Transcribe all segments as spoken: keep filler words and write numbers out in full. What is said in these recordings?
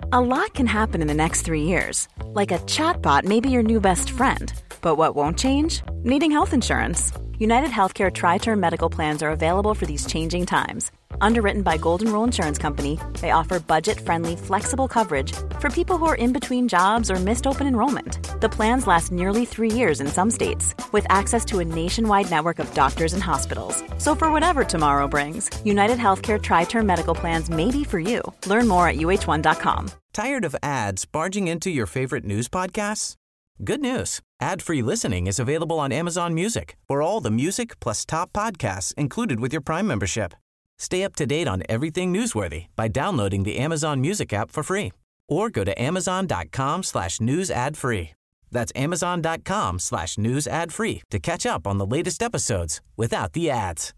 A lot can happen in the next three years. Like a chatbot may be your new best friend. But what won't change? Needing health insurance. United Healthcare Tri-Term Medical Plans are available for these changing times. Underwritten by Golden Rule Insurance Company, they offer budget-friendly, flexible coverage for people who are in between jobs or missed open enrollment. The plans last nearly three years in some states, with access to a nationwide network of doctors and hospitals. So for whatever tomorrow brings, United Healthcare Tri-Term Medical Plans may be for you. Learn more at U H one dot com. Tired of ads barging into your favorite news podcasts? Good news. Ad-free listening is available on Amazon Music for all the music plus top podcasts included with your Prime membership. Stay up to date on everything newsworthy by downloading the Amazon Music app for free or go to amazon.com slash news ad free. That's amazon.com slash news ad free to catch up on the latest episodes without the ads.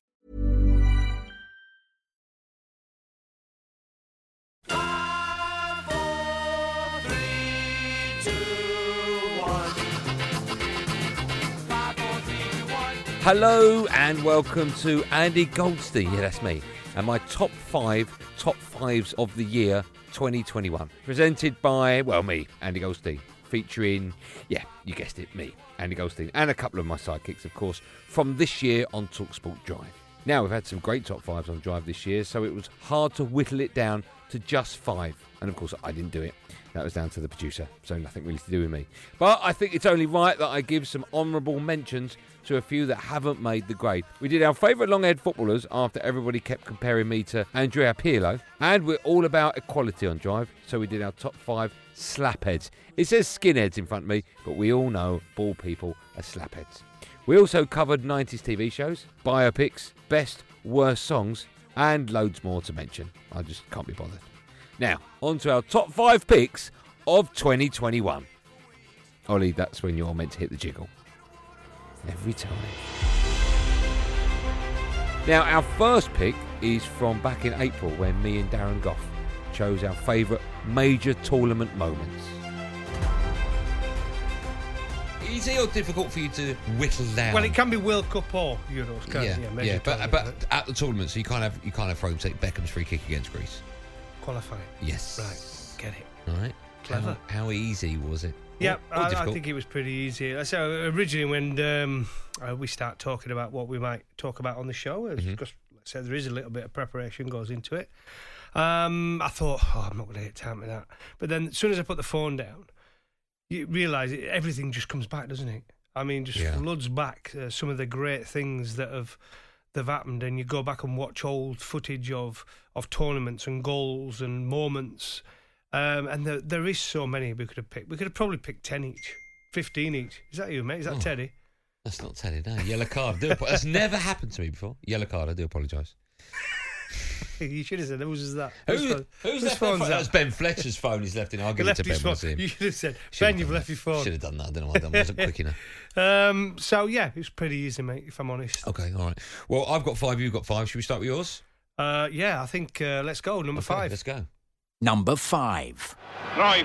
Hello and welcome to Andy Goldstein. Yeah, that's me. And my top five, top fives of the year twenty twenty-one. Presented by, well, me, Andy Goldstein. Featuring, yeah, you guessed it, me, Andy Goldstein. And a couple of my sidekicks, of course, from this year on TalkSport Drive. Now, we've had some great top fives on Drive this year, so it was hard to whittle it down to just five. And, of course, I didn't do it. That was down to the producer, so nothing really to do with me. But I think it's only right that I give some honourable mentions to a few that haven't made the grade. We did our favourite long-haired footballers after everybody kept comparing me to Andrea Pirlo. And we're all about equality on Drive, so we did our top five slapheads. It says skinheads in front of me, but we all know bald people are slapheads. We also covered nineties T V shows, biopics, best, worst songs, and loads more to mention. I just can't be bothered. Now, on to our top five picks of twenty twenty-one. Ollie, that's when you're meant to hit the jiggle. Every time. Now, our first pick is from back in April when me and Darren Goff chose our favourite major tournament moments. Easy or difficult for you to whittle down? Well, it can be World Cup or Euros, can't yeah, it? Yeah, yeah but, but at the tournament, so you can't have you can't have thrown take Beckham's free kick against Greece. Qualifying. Yes. Right. Get it. All right. Clever. How, how easy was it? Yeah, or, or I, I think it was pretty easy. So originally, when um, uh, we start talking about what we might talk about on the show, mm-hmm. because like I said, there is a little bit of preparation goes into it. Um, I thought, oh, I'm not going to get time with that. But then, as soon as I put the phone down, you realise everything just comes back, doesn't it? I mean, just yeah. floods back uh, some of the great things that have that have happened, and you go back and watch old footage of of tournaments and goals and moments. Um, and there, there is so many we could have picked. We could have probably picked ten each, fifteen each. Is that you, mate? Is that oh, Teddy? That's not Teddy, no. Yellow card. Do that's never happened to me before. Yellow card, I do apologise. You should have said, whose is that? Who, whose who's that? Phone? That was Ben Fletcher's phone he's left in. I'll give it to Ben when I see him. You should have said, Ben, you've left your phone. Should have done that. I don't know why I done. wasn't quick enough. Um, so, yeah, it was pretty easy, mate, if I'm honest. Okay, all right. Well, I've got five, you've got five. Should we start with yours? Uh, yeah, I think uh, let's go. Number okay, five. Let's go. Number five. Drive.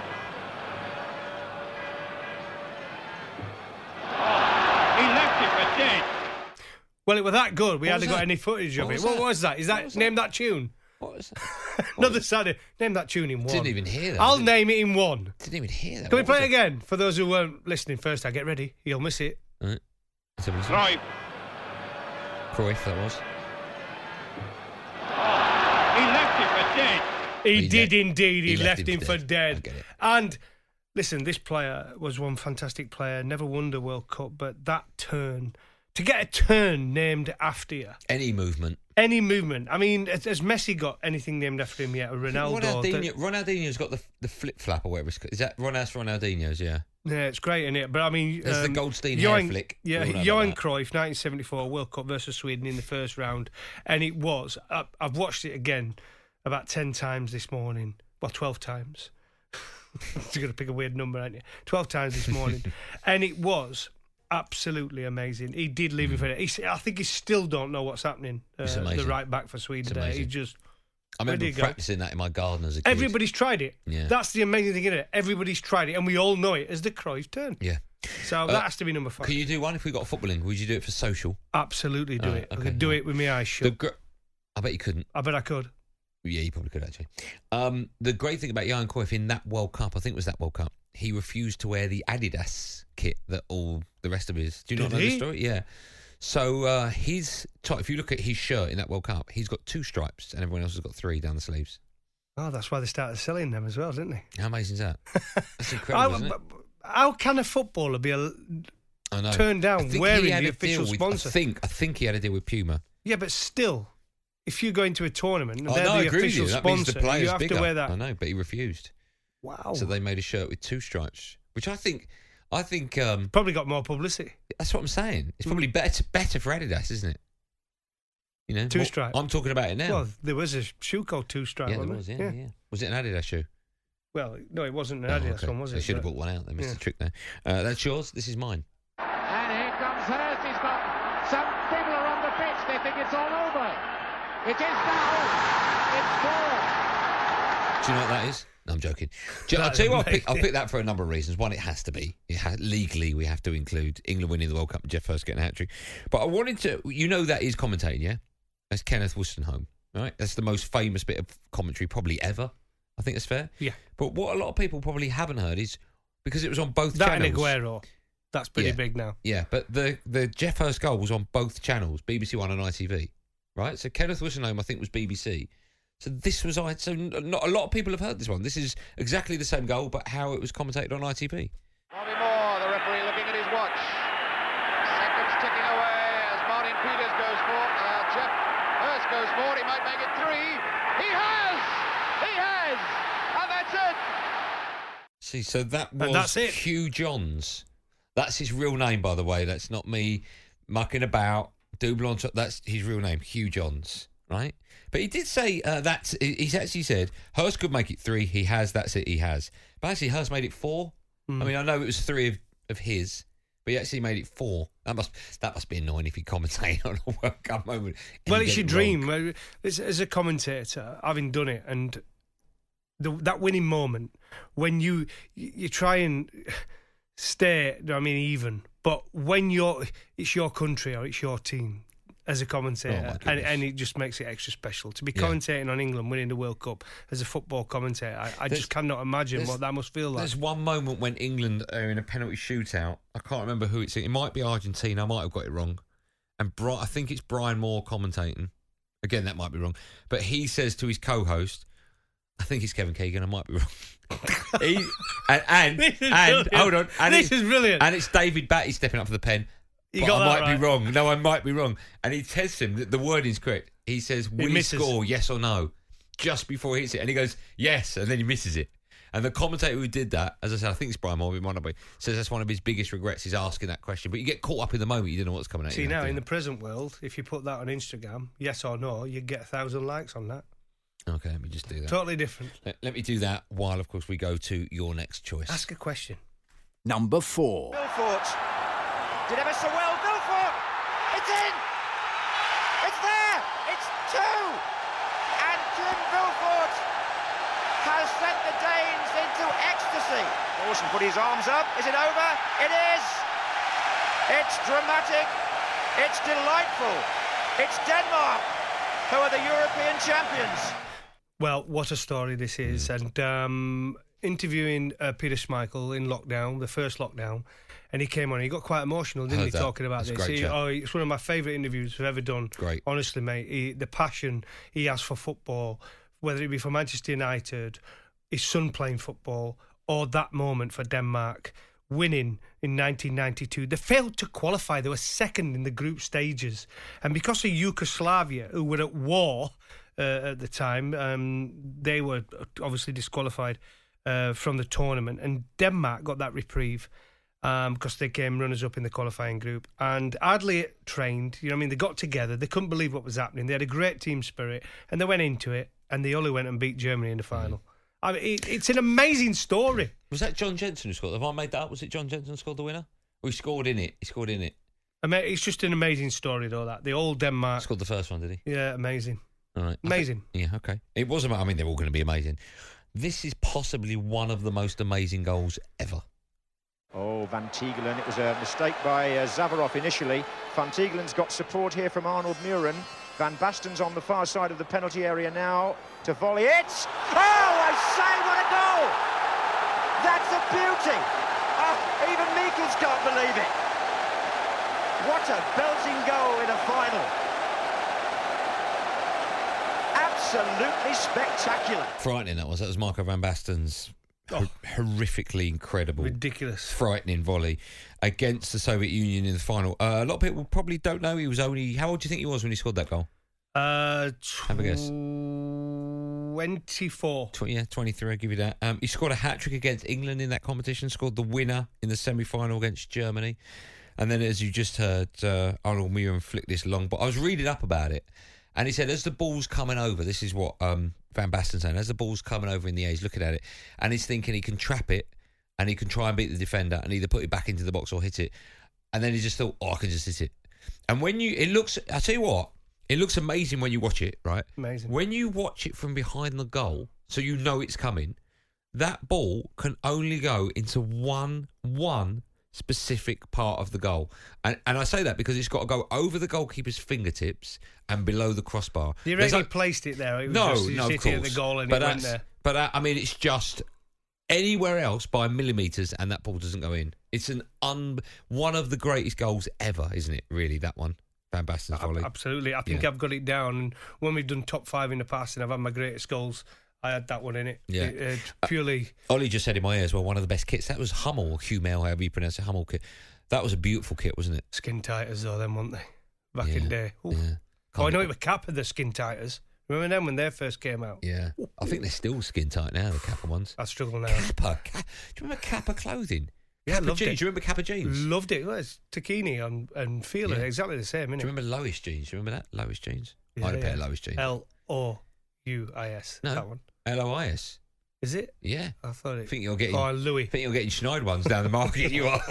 Oh, he left it for dead. Well, it was that good. We what hadn't got that? any footage of what it. Was what that? was that? Is that, was name that? that tune? What was that? Another Saturday. Name that tune in one. Didn't even hear that. I'll didn't, name it in one. Didn't even hear that. Can what we play it it again? For those who weren't listening first, I get ready. You'll miss it. All right. Drive. Cruyff, that was. Oh, he left it for dead. He, he did le- indeed. He, he left, left him him for dead. dead. I get it. And listen, this player was one fantastic player. Never won the World Cup, but that turn, to get a turn named after you. Any movement. Any movement. I mean, has, has Messi got anything named after him yet? Or Ronaldo? Ronaldinho, that, Ronaldinho's got the the flip flap or whatever it's called. Is that Ron? That's Ronaldinho's, yeah. Yeah, it's great, isn't it? But I mean, there's um, the Goldstein hair Johan, flick. Yeah, Johan Cruyff, nineteen seventy-four World Cup versus Sweden in the first round, and it was. I, I've watched it again about ten times this morning. Well, twelve times. You're going to pick a weird number, aren't you? Twelve times this morning, and it was absolutely amazing. He did leave him for it. He, I think he still don't know what's happening. Uh, the right back for Sweden today. He just. I remember practicing that in my garden as a kid. Everybody's tried it. Yeah. That's the amazing thing, isn't it? Everybody's tried it, and we all know it as the Cruyff turn. Yeah. So uh, that has to be number five. Can you do one if we got a footballing? Would you do it for social? Absolutely do uh, it. Okay, I could do right. it with my eyes shut. Gr- I bet you couldn't. I bet I could. Yeah, he probably could actually. Um, the great thing about Johan Cruyff in that World Cup, I think it was that World Cup, he refused to wear the Adidas kit that all the rest of his. Do you not Did know he? the story? Yeah. So uh, his top, if you look at his shirt in that World Cup, he's got two stripes, and everyone else has got three down the sleeves. Oh, that's why they started selling them as well, didn't they? How amazing is that? That's incredible, how, isn't it? How can a footballer be a, I know. turned I down think wearing he had the a official deal with- sponsor? I think I think he had a deal with Puma. Yeah, but still, if you go into a tournament and Oh, they're no, I the agree with official you. That means sponsor, the player's you have bigger. to wear that. I know, but he refused. Wow. So they made a shirt with two stripes, which I think, I think um, Probably got more publicity. that's what I'm saying. It's probably better better for Adidas, isn't it? You know, Two what- stripe. I'm talking about it now. Well, there was a shoe called Two Stripe, yeah, there wasn't was. there? Yeah, yeah, Was it an Adidas shoe? Well, no, it wasn't an Oh, Adidas okay. one, was They it? should have But- brought one out. They missed yeah. the trick there. Uh, that's yours. This is mine. And here comes Hurst. He's got some fiddler on the pitch. They think it's all over. It is now. It's four. Do you know what that is? No, I'm joking. Do you- I'll That's tell you what, I'll pick, I'll amazing. pick that for a number of reasons. One, it has to be. It ha- legally, we have to include England winning the World Cup and Jeff Hurst getting a hat-trick. But I wanted to... You know that is commentating, yeah? That's Kenneth Wolstenholme, right? That's the most famous bit of commentary probably ever. I think that's fair. Yeah. But what a lot of people probably haven't heard is... Because it was on both That and channels. Aguero. That's pretty Yeah. big now. Yeah, but the, the Jeff Hurst goal was on both channels, B B C One and I T V, right? So Kenneth Wolstenholme, I think, was B B C. So this was I. So not a lot of people have heard this one. This is exactly the same goal, but how it was commentated on I T V. Bobby Moore, the referee, looking at his watch. Seconds ticking away as Martin Peters goes for. Uh, Jeff Hurst goes for. He might make it three. He has. He has. And that's it. See, so that was And that's it. Hugh Johns. That's his real name, by the way. That's not me mucking about. Double on top. That's his real name, Hugh Johns, right? But he did say uh, that he's actually said Hurst could make it three. He has. That's it. He has. But actually, Hurst made it four. Mm. I mean, I know it was three of, of his, but he actually made it four. That must that must be annoying if you commentate on a World Cup moment. and Well, you it's get your it wrong. dream. Uh, As, as a commentator, having done it, and the, that winning moment when you you you try and stay, I mean, even, but when you're, it's your country or it's your team as a Oh, my commentator, and, goodness. and it just makes it extra special. To be Yeah. commentating on England winning the World Cup as a football commentator, I, I There's- just cannot imagine there's- what that must feel like. There's one moment when England are in a penalty shootout. I can't remember who it's. It might be Argentina. I might have got it wrong. And Bri- I think it's Brian Moore commentating. Again, that might be wrong. But he says to his co-host, I think it's Kevin Keegan. I might be wrong. he, and and, This is and brilliant. hold on. And This it's- is brilliant. And it's David Batty stepping up for the pen. You but got I that might right. be wrong. No, I might be wrong. And he tests him that the wording's correct. He says, "Will he misses. score? Yes or no?" Just before he hits it, and he goes, "Yes," and then he misses it. And the commentator who did that, as I said, I think it's Brian Moore, it might not be, says that's one of his biggest regrets is asking that question. But you get caught up in the moment, you don't know what's coming at See, you. now do in you? the present world, if you put that on Instagram, yes or no, you get a thousand likes on that. Okay, let me just do that. Totally different. Let, let me do that while, of course, we go to your next choice. Ask a question. Number four. Vilfort did ever so well. Vilfort, it's in. It's there. It's two. And Jim Vilfort has sent the Danes into ecstasy. Dawson put his arms up. Is it over? It is. It's dramatic. It's delightful. It's Denmark who are the European champions. Well, what a story this is. Mm. And um, interviewing uh, Peter Schmeichel in lockdown, the first lockdown, and he came on. He got quite emotional, didn't Heard he, that. talking about That's a this? great He, chat. oh, it's one of my favourite interviews I've ever done. Great. Honestly, mate. He, the passion he has for football, whether it be for Manchester United, his son playing football, or that moment for Denmark winning in nineteen ninety-two. They failed to qualify. They were second in the group stages. And because of Yugoslavia, who were at war uh, at the time, um, they were obviously disqualified uh, from the tournament. And Denmark got that reprieve um, because they came runners-up in the qualifying group. And hardly trained. You know what I mean? They got together. They couldn't believe what was happening. They had a great team spirit. And they went into it. And they only went and beat Germany in the final. I mean, it, it's an amazing story. Was that John Jensen who scored? Have I made that up? Was it John Jensen who scored the winner? Or he scored in it? He scored in it. I mean, it's just an amazing story, though, that. The old Denmark. Scored the first one, did he? Yeah, amazing. All right. Amazing. Yeah, okay. It was, ama- I mean, they're all going to be amazing. This is possibly one of the most amazing goals ever. Oh, Van Tiegelen. It was a mistake by uh, Zavarov initially. Van Tiegelen's got support here from Arnold Muren. Van Basten's on the far side of the penalty area now to volley it. Oh, I say, what a goal! That's a beauty! Oh, even Meekins can't believe it. What a belting goal in a final. Absolutely spectacular. Frightening that was. That was Marco Van Basten's Oh. hor- horrifically incredible, Ridiculous. frightening volley against the Soviet Union in the final. Uh, a lot of people probably don't know he was only... How old do you think he was when he scored that goal? Uh, Have a guess. twenty-four. twenty, yeah, twenty-three, I'll give you that. Um, he scored a hat-trick against England in that competition, scored the winner in the semi-final against Germany. And then, as you just heard, uh, Arnold Muir flick this long... But I was reading up about it, and he said, as the ball's coming over, this is what um, Van Basten saying, as the ball's coming over in the air, he's looking at it, and he's thinking he can trap it, and he can try and beat the defender, and either put it back into the box or hit it. And then he just thought, oh, I can just hit it. And when you... It looks... I'll tell you what, it looks amazing when you watch it, right? Amazing. When you watch it from behind the goal, so you know it's coming, that ball can only go into one one specific part of the goal. And and I say that because it's got to go over the goalkeeper's fingertips and below the crossbar. You There's really like- placed it there? It was no, just, you no, of hit it course. at the goal and but it went that's- there. But uh, I mean, it's just anywhere else by millimetres and that ball doesn't go in. It's an un one of the greatest goals ever, isn't it? Really, that one, Van Basten's volley. Ab- Absolutely. I think Yeah. I've got it down. And when we've done top five in the past and I've had my greatest goals, I had that one in it. Yeah. It, uh, purely. Ollie just said in my ear as well, one of the best kits. That was Hummel, or Hummel, however you pronounce it, Hummel kit. That was a beautiful kit, wasn't it? Skin tighters, though, them, weren't they? Back Yeah, in the day. Ooh. yeah. Oh, I know Can't- it was Kappa, the skin tighters. Remember them when they first came out? Yeah. I think they're still skin tight now, the Kappa ones. I struggle now. Kappa. Ka- do you remember Kappa clothing? Yeah, Kappa loved jeans. it. Do you remember Kappa jeans? Loved it. Well, it's Takini and, and Feeler, Yeah. exactly the same, Do innit? you remember Lois jeans? Do you remember that? Lois jeans? Yeah, I had a pair of yeah. Lois jeans. L O U I S. No. That one. L O I S. Is it? Yeah. I thought I it. think you're getting. Oh, Louis. I think you're getting Schneid ones down the market. You are.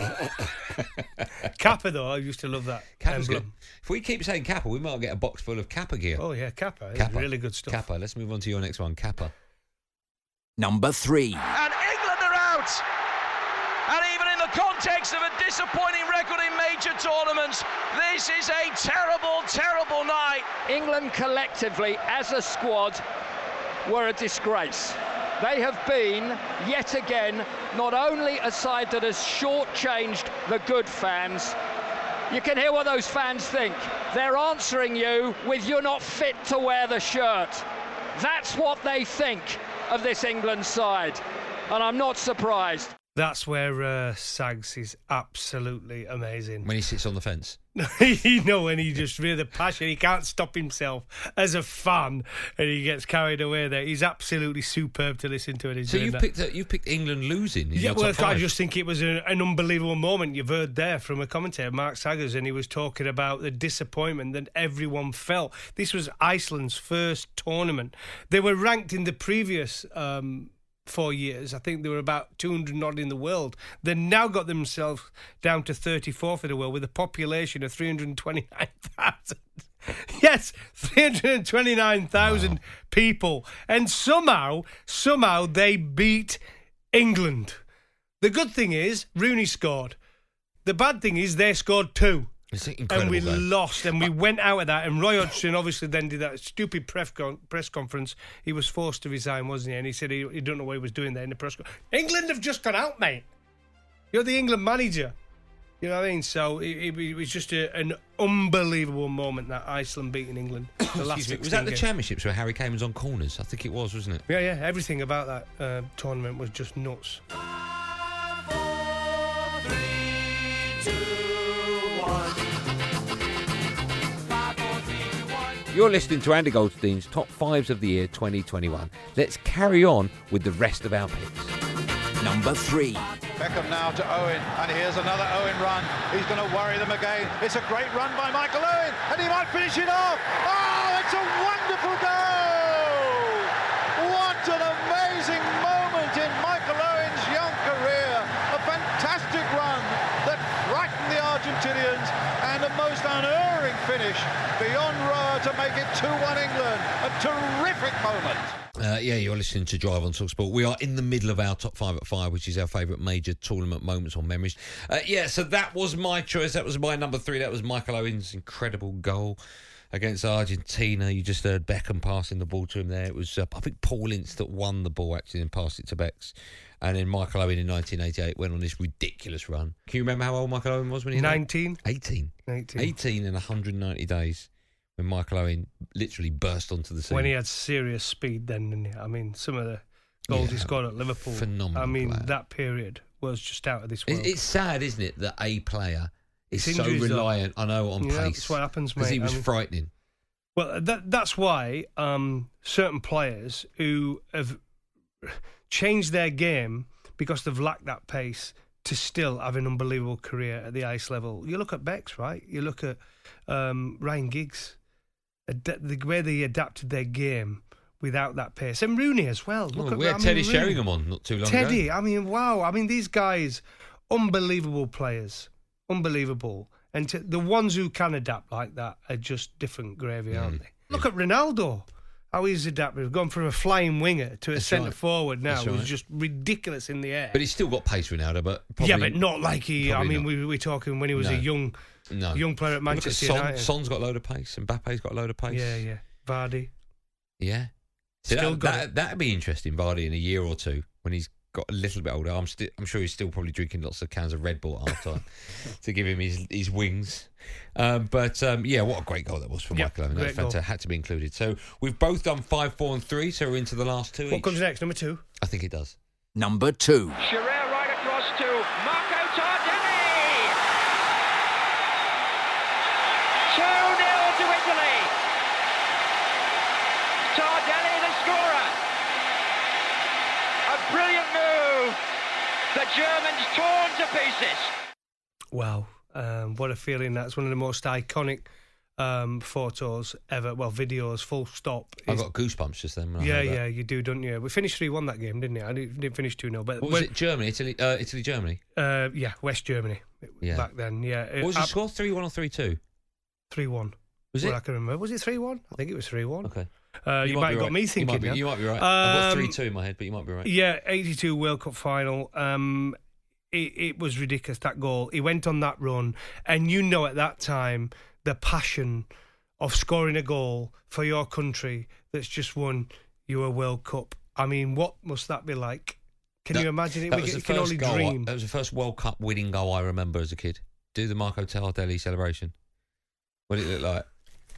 Kappa, though, I used to love that Kappa's good. emblem. If we keep saying Kappa, we might get a box full of Kappa gear. Oh, yeah, Kappa. It's Kappa. really good stuff. Kappa. Let's move on to your next one. Kappa. Number three. And England are out. And even in the context of a disappointing record in major tournaments, this is a terrible, terrible night. England collectively, as a squad, were a disgrace. They have been, yet again, not only a side that has shortchanged the good fans. You can hear what those fans think. They're answering you with "you're not fit to wear the shirt." That's what they think of this England side, and I'm not surprised. That's where uh, Sags is absolutely amazing. When he sits on the fence. You know, when he just really the passion, he can't stop himself as a fan, and he gets carried away there. He's absolutely superb to listen to. And he's So doing you that. picked uh, you picked England losing. In Yeah, your well, top I five. just think it was a, an unbelievable moment you've heard there from a commentator, Mark Saggers, and he was talking about the disappointment that everyone felt. This was Iceland's first tournament. They were ranked in the previous um, four years. I think they were about two hundred odd in the world. They now got themselves down to thirty-fourth in the world with a population of three hundred twenty-nine thousand. Yes, three hundred twenty-nine thousand wow. people. And somehow, somehow they beat England. The good thing is, Rooney scored. The bad thing is they scored two. It's And incredible. we though. lost, and we went out of that. And Roy Hodgson obviously then did that stupid press, con- press conference. He was forced to resign, wasn't he? And he said he, he don't know what he was doing there in the press conference. England have just gone out, mate. You're the England manager. You know what I mean? So it, it, it was just a, an unbelievable moment, that Iceland beating England. The last Excuse me, was sixteen that the games. championships where Harry Kane was on corners? I think it was, wasn't it? Yeah, yeah. Everything about that uh, tournament was just nuts. You're listening to Andy Goldstein's Top Fives of the Year twenty twenty-one. Let's carry on with the rest of our picks. Number three. Beckham now to Owen, and here's another Owen run. He's going to worry them again. It's a great run by Michael Owen, and he might finish it off. Oh, it's a wonderful goal! What an amazing moment in Michael Owen's young career. A fantastic run that frightened the Argentinians, and a most unerring finish beyond Roa to make it two one England. A terrific moment. Uh, yeah, you're listening to Drive on TalkSport. We are in the middle of our top five at five, which is our favourite major tournament moments or memories. Uh, yeah, so that was my choice. That was my number three. That was Michael Owen's incredible goal against Argentina. You just heard Beckham passing the ball to him there. It was, uh, I think, Paul Ince that won the ball actually and passed it to Becks. And then Michael Owen in nineteen eighty-eight went on this ridiculous run. Can you remember how old Michael Owen was when he had nineteen. eighteen. eighteen. eighteen in one hundred ninety days when Michael Owen literally burst onto the scene. When he had serious speed then, didn't he? I mean, some of the goals Yeah, he scored at Liverpool. phenomenal I mean, player. that period was just out of this world. It's, it's sad, isn't it, that a player is It's so injuries, though. reliant, I know, on Yeah, pace. that's what happens, Because mate. he was I mean- frightening. Well, that that's why um, certain players who have changed their game because they've lacked that pace to still have an unbelievable career at the ice level. You look at Becks, right? You look at um, Ryan Giggs, Ad- the way they adapted their game without that pace, and Rooney as well. Look Oh, at we had I mean, Teddy Rooney. Sheringham on not too long Teddy, ago. I mean, wow. I mean, these guys, unbelievable players, unbelievable. And to, the ones who can adapt like that are just different gravy, Mm. aren't they? Look at Ronaldo, how he's adapted. Gone from a flying winger to a That's centre right. forward now. That's It was right. just ridiculous in the air. But he's still got pace, Ronaldo. But probably, yeah, but not like he. I probably mean, not. we we're talking when he was No. a young, no. young player at Look at Manchester Son. United. Son's got a load of pace, and Mbappe's got a load of pace. Yeah, yeah. Vardy. Yeah. See, Still that, got that, it. that'd be interesting, Vardy, in a year or two when he's got a little bit older. I'm still, I'm sure he's still probably drinking lots of cans of Red Bull at half time to give him his his wings. Um, but um, yeah, what a great goal that was from Yeah, Michael Owen. That was great goal. fantastic. Had to be included. So we've both done five, four, and three. So we're into the last two. What each. comes next? Number two. I think it does. Number two. Scherer right across to Marco Tardelli. two nil to Italy. Tardelli the scorer. A brilliant move. The Germans torn to pieces. Wow. Um, what a feeling. That's one of the most iconic um, photos ever. Well, videos, full stop. I Is- got goosebumps just then. When I Yeah, heard that. yeah, you do, don't you? We finished three one that game, didn't it? I didn't, didn't finish two nil. But What was when- it? Germany, Italy, uh, Italy, Germany. Uh, yeah, West Germany Yeah. back then. Yeah. What was the score? Three one or three two? three one. Was Well, it? I can remember. Was it three one? I think it was three one. Okay. Uh, you, might might be have got right. me You thinking might be, now. you might be right. I've got Um, three two in my head, but you might be right. Yeah, eighty-two World Cup final. Um, it, it was ridiculous, that goal. He went on that run, and you know at that time the passion of scoring a goal for your country that's just won you a World Cup. I mean, what must that be like? Can That- you imagine it? That We was can, the can first only goal. dream. That was the first World Cup winning goal I remember as a kid. Do the Marco Tardelli celebration. What did it look like?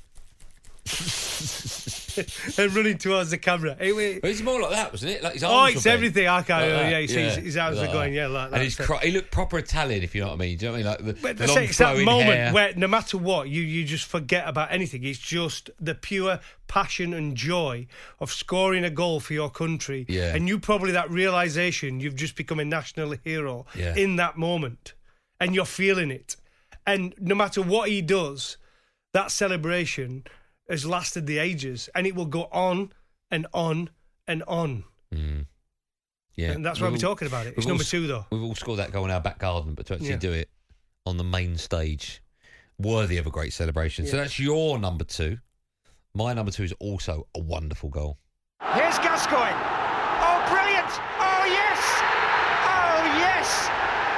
And running towards the camera. It, it, But it's more like that, wasn't it? Like his oh, arms it's were bent. everything. I can't. Like that, yeah, you see his, his arms like are going. that. Yeah, like that. And his So- cro- he looked proper Italian, if you know what I mean. Do you know what I mean? Like the, But the that's long it, it's that flowing moment hair. where no matter what, you, you just forget about anything. It's just the pure passion and joy of scoring a goal for your country. Yeah. And you probably, that realisation, you've just become a national hero Yeah. in that moment. And you're feeling it. And no matter what he does, that celebration has lasted the ages. And it will go on and on and on. Mm. Yeah, And that's why We've we're all- talking about it. It's we've all number s- two, though. We've all scored that goal in our back garden, but to actually Yeah. do it on the main stage, worthy of a great celebration. So Yeah. that's your number two. My number two is also a wonderful goal. Here's Gascoigne. Oh, brilliant! Oh, yes! Oh, yes!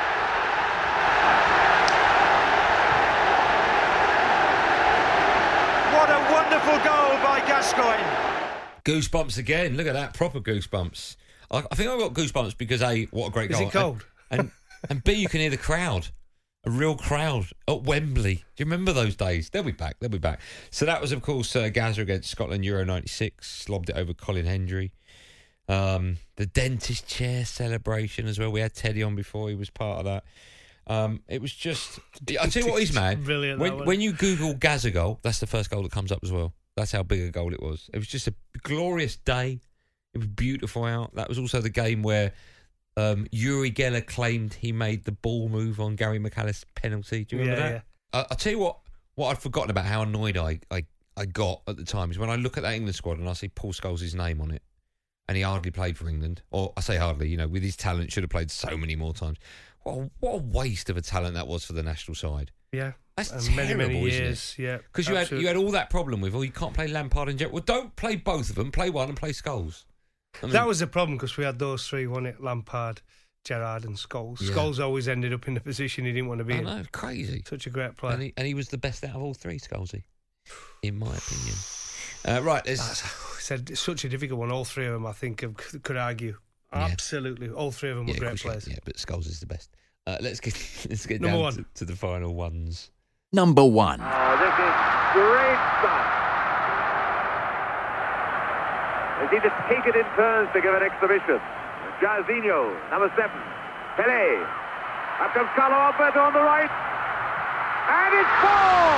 What a wonderful goal by Gascoigne. Goosebumps again. Look at that, proper goosebumps. I, I think I got goosebumps because A, what a great Is goal. it cold? And, and, and B, you can hear the crowd. A real crowd at Wembley. Do you remember those days? They'll be back. They'll be back. So that was, of course, uh, Gazza against Scotland, Euro ninety-six. Slobbed it over Colin Hendry. Um, the dentist chair celebration as well. We had Teddy on before. He was part of that. Um, it was just... I'll tell you what is mad. Brilliant, that When, one. when you Google Gazza goal, that's the first goal that comes up as well. That's how big a goal it was. It was just a glorious day. It was beautiful out. That was also the game where um, Uri Geller claimed he made the ball move on Gary McAllister's penalty. Do you remember Yeah, that? Uh, I'll tell you what, what I'd forgotten about how annoyed I, I, I got at the time is when I look at that England squad and I see Paul Scholes' name on it and he hardly played for England. Or I say hardly, you know, with his talent, should have played so many more times. What a, what a waste of a talent that was for the national side. Yeah. That's And terrible, many, many isn't it? years. Yeah. Because you had absolutely. you had all that problem with, oh, you can't play Lampard and Jet. Well, don't play both of them. Play one and play Scholes. I mean, That was the problem because we had those three, wasn't it? Lampard, Gerrard, and Scholes. Yeah. Scholes always ended up in the position he didn't want to be I in. know, crazy. Such a great player. And he, and he was the best out of all three, Scholesy. in my opinion. Uh, right, there's... Said it's such a difficult one. All three of them, I think, have, could argue. Yeah. Absolutely, all three of them were yeah, great players. Yeah, but Scholes is the best. Uh, let's get let's get Number down one. to, to the final ones. Number one. Oh, this is great stuff. They seem to take it in turns to give an exhibition. Jairzinho, number seven. Pelé. Up comes Carlo Alberto on the right. And it's four!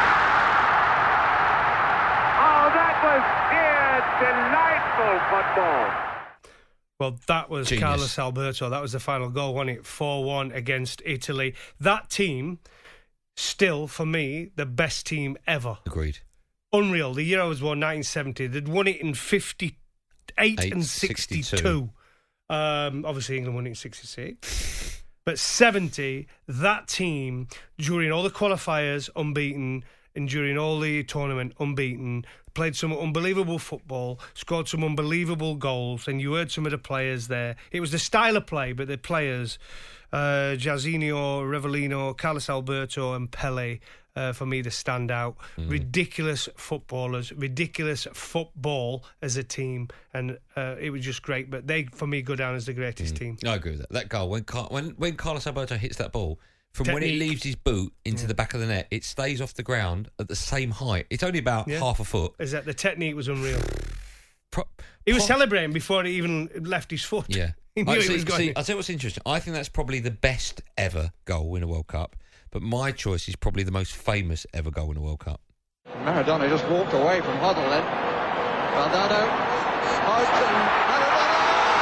Oh, that was sheer delightful football. Well, that was Genius. Carlos Alberto. That was the final goal, wasn't it? four one against Italy. That team, still, for me, the best team ever. Agreed. Unreal. The year I was born, nineteen seventy. They'd won it in fifty-eight Eight, and sixty-two. sixty-two. Um, obviously, England won it in sixty-six. But seventy, that team, during all the qualifiers, unbeaten, and during all the tournament, unbeaten, played some unbelievable football, scored some unbelievable goals, and you heard some of the players there. It was the style of play, but the players, uh, Jairzinho, Revellino, Carlos Alberto and Pelé, uh, for me, to stand out. Mm. Ridiculous footballers, ridiculous football as a team, and uh, it was just great. But they, for me, go down as the greatest mm. team. I agree with that. That goal, when Car- when, when Carlos Alberto hits that ball, from Technique. when it leaves his boot into Yeah. the back of the net, it stays off the ground at the same height. It's only about Yeah. half a foot. Is that the technique was unreal? Pro- He was pro- celebrating before he even left his foot. Yeah. He knew I, it see, was going. see, I'll tell you what's interesting. I think that's probably the best ever goal in a World Cup, but my choice is probably the most famous ever goal in a World Cup. Maradona just walked away from Hoddle then. Valdano, out and Maradona!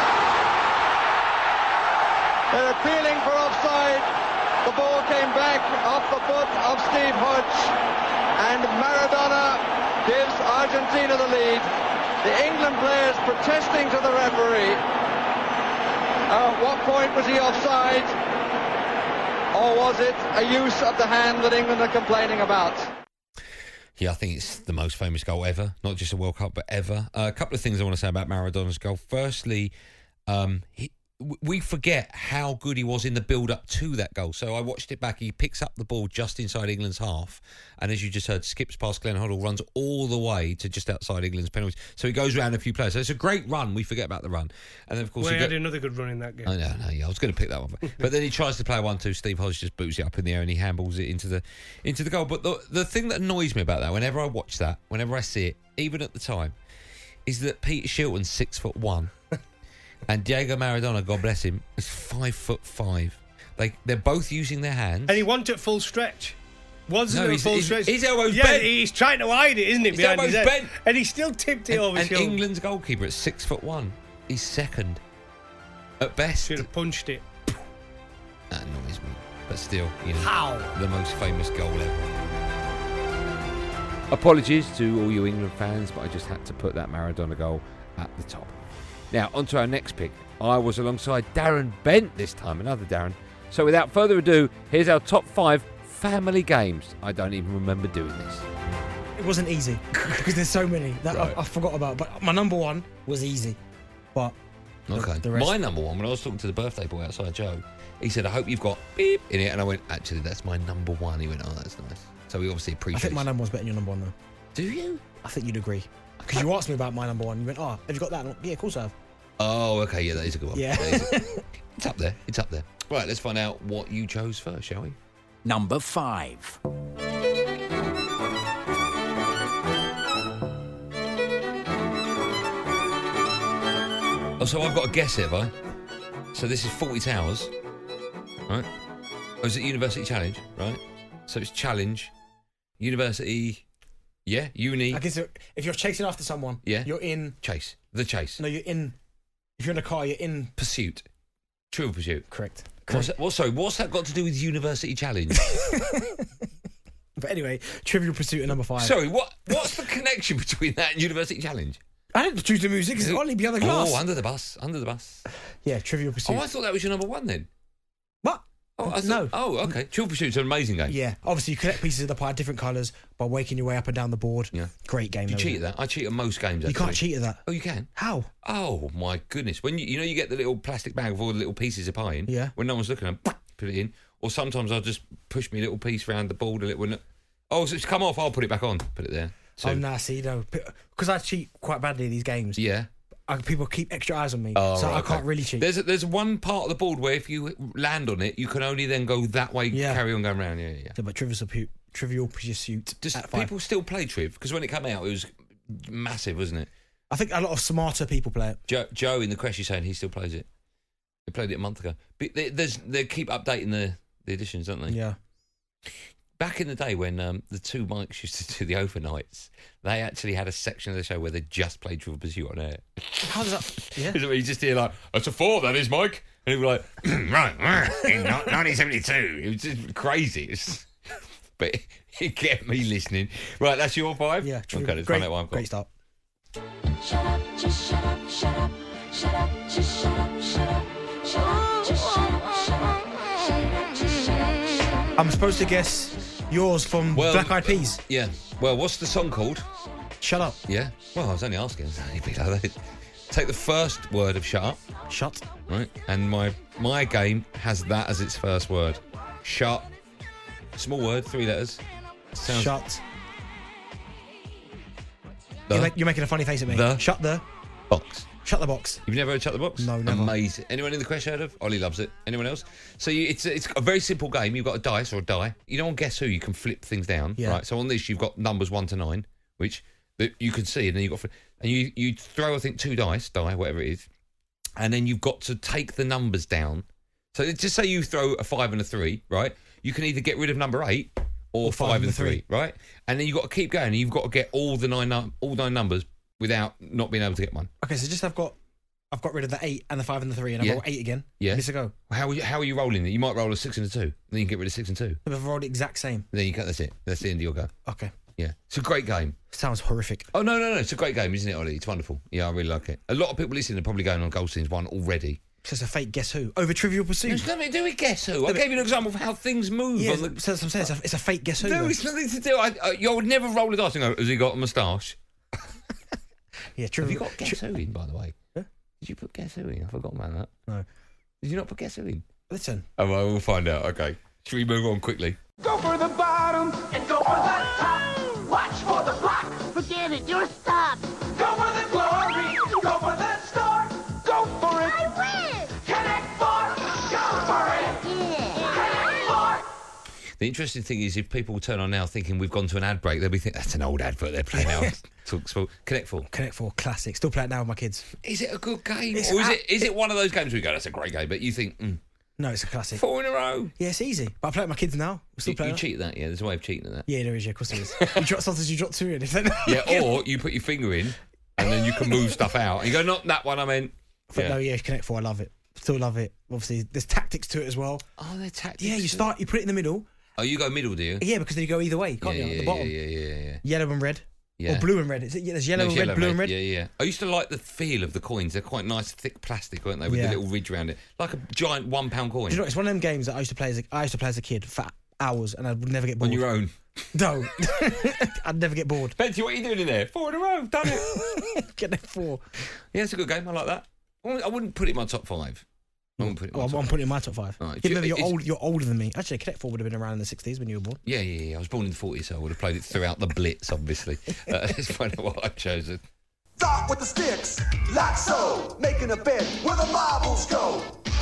They're appealing for offside. The ball came back off the foot of Steve Hodge, and Maradona gives Argentina the lead. The England players protesting to the referee. Uh, at what point was he offside? Or was it a use of the hand that England are complaining about? Yeah, I think it's the most famous goal ever, not just a World Cup, but ever. Uh, a couple of things I want to say about Maradona's goal. Firstly, um, he, we forget how good he was in the build-up to that goal. So I watched it back. He picks up the ball just inside England's half, and as you just heard, skips past Glenn Hoddle, runs all the way to just outside England's penalties. So he goes around a few players. So it's a great run. We forget about the run. And then, of course, well, he he had go- another good run in that game. I know, no, yeah, I was going to pick that one, but, but then he tries to play one two. Steve Hodge just boots it up in the air and he handballs it into the into the goal. But the the thing that annoys me about that, whenever I watch that, whenever I see it, even at the time, is that Peter Shilton's six foot one, and Diego Maradona, God bless him, is five foot five. They they're both using their hands, And he wanted at full stretch. Wasn't No, it his- full his- stretch? his elbow's yeah, bent. he's trying to hide it, isn't it? His behind elbow's head? bent. And he still tipped it and, over and his shoulder. England's goalkeeper at six foot one, he's second at best. Should have punched it. That annoys me, but still, you know, How? the most famous goal ever. Apologies to all you England fans, but I just had to put that Maradona goal at the top. Now, on to our next pick. I was alongside Darren Bent this time, another Darren. So without further ado, here's our top five family games. I don't even remember doing this. It wasn't easy because there's so many that Right. I, I forgot about. But my number one was easy. But the- Okay. the rest- My number one, when I was talking to the birthday boy outside Joe, he said, I hope you've got beep in it. And I went, actually, that's my number one. He went, oh, that's nice. So we obviously I appreciate think my it. number one's better than your number one though. Do you? I think you'd agree because you asked me about my number one. You went, "Oh, have you got that?" And I went, yeah, of course I have. Oh, okay. Yeah, that is a good one. Yeah. That is a- it's up there. It's up there. Right, let's find out what you chose first, shall we? Number five. Oh, so I've got a guess here, have I? So this is Forty Towers, right? Oh, is it University Challenge, right? So it's Challenge, University, yeah, Uni, I guess if you're chasing after someone, Yeah. you're in. Chase, The Chase, No, you're in. If you're in a car, you're in. Pursuit, Trivial Pursuit. Correct. What's that, what, sorry, what's that got to do with University Challenge? But anyway, Trivial Pursuit at number five. Sorry, what? What's the connection between that and University Challenge? I didn't choose the music. It's only beyond the glass. Oh, under the bus, under the bus. Yeah, Trivial Pursuit. Oh, I thought that was your number one then. What? Oh, I No. thought, oh, okay. Trivial Pursuit's an amazing game. Yeah, obviously you collect pieces of the pie, different colours, by waking your way up and down the board. Yeah. Great game. You though, cheat isn't at that. I cheat at most games. it? You Actually. can't cheat at that. Oh, you can. How? Oh my goodness! When you you know you get the little plastic bag with all the little pieces of pie in. Yeah. When no one's looking, I put it in. Or sometimes I'll just push my little piece round the board a little. When, Oh, so it's come off. I'll put it back on. Put it there. So, oh, nah, see, no. Because I cheat quite badly in these games. Yeah. I, people keep extra eyes on me, Oh, so right, I okay. can't really cheat. There's a, there's one part of the board where if you land on it, you can only then go that way, Yeah. carry on going round. Yeah, yeah. yeah. Yeah, but Trivial Pursuit, Trivial Pursuit. Does at five. people still play Triv? Because when it came out, it was massive, wasn't it? I think a lot of smarter people play it. Joe, Joe in the Crash is saying he still plays it. He played it a month ago. But they, there's, they keep updating the, the editions, don't they? Yeah. Back in the day when um, the two Mikes used to do the overnights, they actually had a section of the show where they just played Trivial Pursuit on air. How does that? Yeah. Because you just hear like, "That's a four, that is, Mike," and he'd be like, "Right, right, in nineteen seventy-two." It was just crazy. It's, but it kept me listening. Right, that's your five. Yeah. Okay, let's great, find out what I've got. great start. Shut up, just shut up, shut up, shut up, just shut up, shut up, shut up, just shut up, shut up, shut up, just shut up, shut up. I'm supposed to guess yours from Well, Black Eyed Peas. Yeah. Well, what's the song called? Shut up. Yeah. Well, I was only asking. It'd be like that. Take the first word of shut up. Shut. Right. And my my game has that as its first word. Shut. Small word, three letters. Sounds Shut. The You're, make, you're making a funny face at me. The Shut the box. Shut the box. You've never heard Shut the Box? No, never. Amazing. Anyone in the Crash heard of? Ollie loves it. Anyone else? So you, it's it's a very simple game. You've got a dice or a die. You know, on Guess Who, you can flip things down. Yeah. Right. So on this, you've got numbers one to nine, which that you can see, and then you've got and you you throw I think two dice, die whatever it is, and then you've got to take the numbers down. So just say you throw a five and a three, right? You can either get rid of number eight or, Or five, five and three, three. right? And then you've got to keep going. And you've got to get all the nine num- all nine numbers without not being able to get one. Okay, so just I've got I've got rid of the eight and the five and the three, and I've Yeah. got eight again. Yeah. Miss a go. How are you, how are you rolling it? You might roll a six and a two. Then you can get rid of six and two. I've rolled the exact same. Then you cut. That's it. That's the end of your go. Okay. Yeah, it's a great game. Sounds horrific. Oh no, no, no! It's a great game, isn't it, Ollie? It's wonderful. Yeah, I really like it. A lot of people listening are probably going on Goldstein's one already. It's just a fake Guess Who over Trivial Pursuit. There's nothing to do with Guess Who. I but- gave you an example of how things move. Yeah, on the... so that's what I'm saying. It's a, it's a fake Guess Who. No, though. it's nothing to do. I, I, you would never roll a dice and go, "Has he got a moustache?" Yeah, Have Trivial. you got Guess Who in, by the way? Huh? Did you put Guess Who in? I forgot about that. No. Did you not put Guess Who in? Listen. Oh, well, we'll find out. Okay. Should we move on quickly? Go for the bottom and go for the top. Watch for the block. Forget it, you're stopped. Go for the glory. Go for the star. Go for it. I win. Connect four. Go for it. Yeah. Connect four. The interesting thing is, if people turn on now thinking we've gone to an ad break, they'll be thinking that's an old advert they're playing now. Talk Sport. Connect Four. Connect Four, classic. Still play it now with my kids. Is it a good game, It's or is a- it is it one of those games where you go, that's a great game, but you think mm, No, it's a classic. four in a row? Yeah, it's easy. But I play it with my kids now. We're still You, playing you it. cheat that, yeah. There's a way of cheating at that. Yeah, there is. Yeah, of course there is. You drop something, you drop two in. If they're Yeah, or you put your finger in, and then you can move stuff out. And you go, not that one. I meant. But Yeah. no, yeah, Connect Four. I love it. Still love it. Obviously, there's tactics to it as well. Oh, they're tactics. Yeah, you start. You put it in the middle. Oh, you go middle, do you? Yeah, because then you go either way, can't yeah, you? yeah, At the bottom. yeah, yeah, yeah, yeah. Yellow and red. Yeah. Or blue and red. Is it? Yeah, there's yellow No, and it's red, blue and red. Yeah, yeah. I used to like the feel of the coins. They're quite nice, thick plastic, weren't they, with Yeah. the little ridge around it, like a giant one-pound coin. Do you know, it's one of them games that I used to play as a, I used to play as a kid for hours, and I would never get bored. On your own. No, I'd never get bored. Benty, what are you doing in there? Four in a row, done it. Connect Four. Yeah, it's a good game. I like that. I wouldn't- I wouldn't put it in my top five. I wouldn't put it in my Well, I'm, top I'm five. putting it in my top five. All right. Even though you're It's- old, you're older than me. Actually, Connect Four would have been around in the sixties when you were born. Yeah, yeah, yeah. I was born in the forties, so I would have played it throughout the Blitz, obviously. Uh, let's find out what I've chosen. Start with the sticks, like so, making a bed where the marbles go.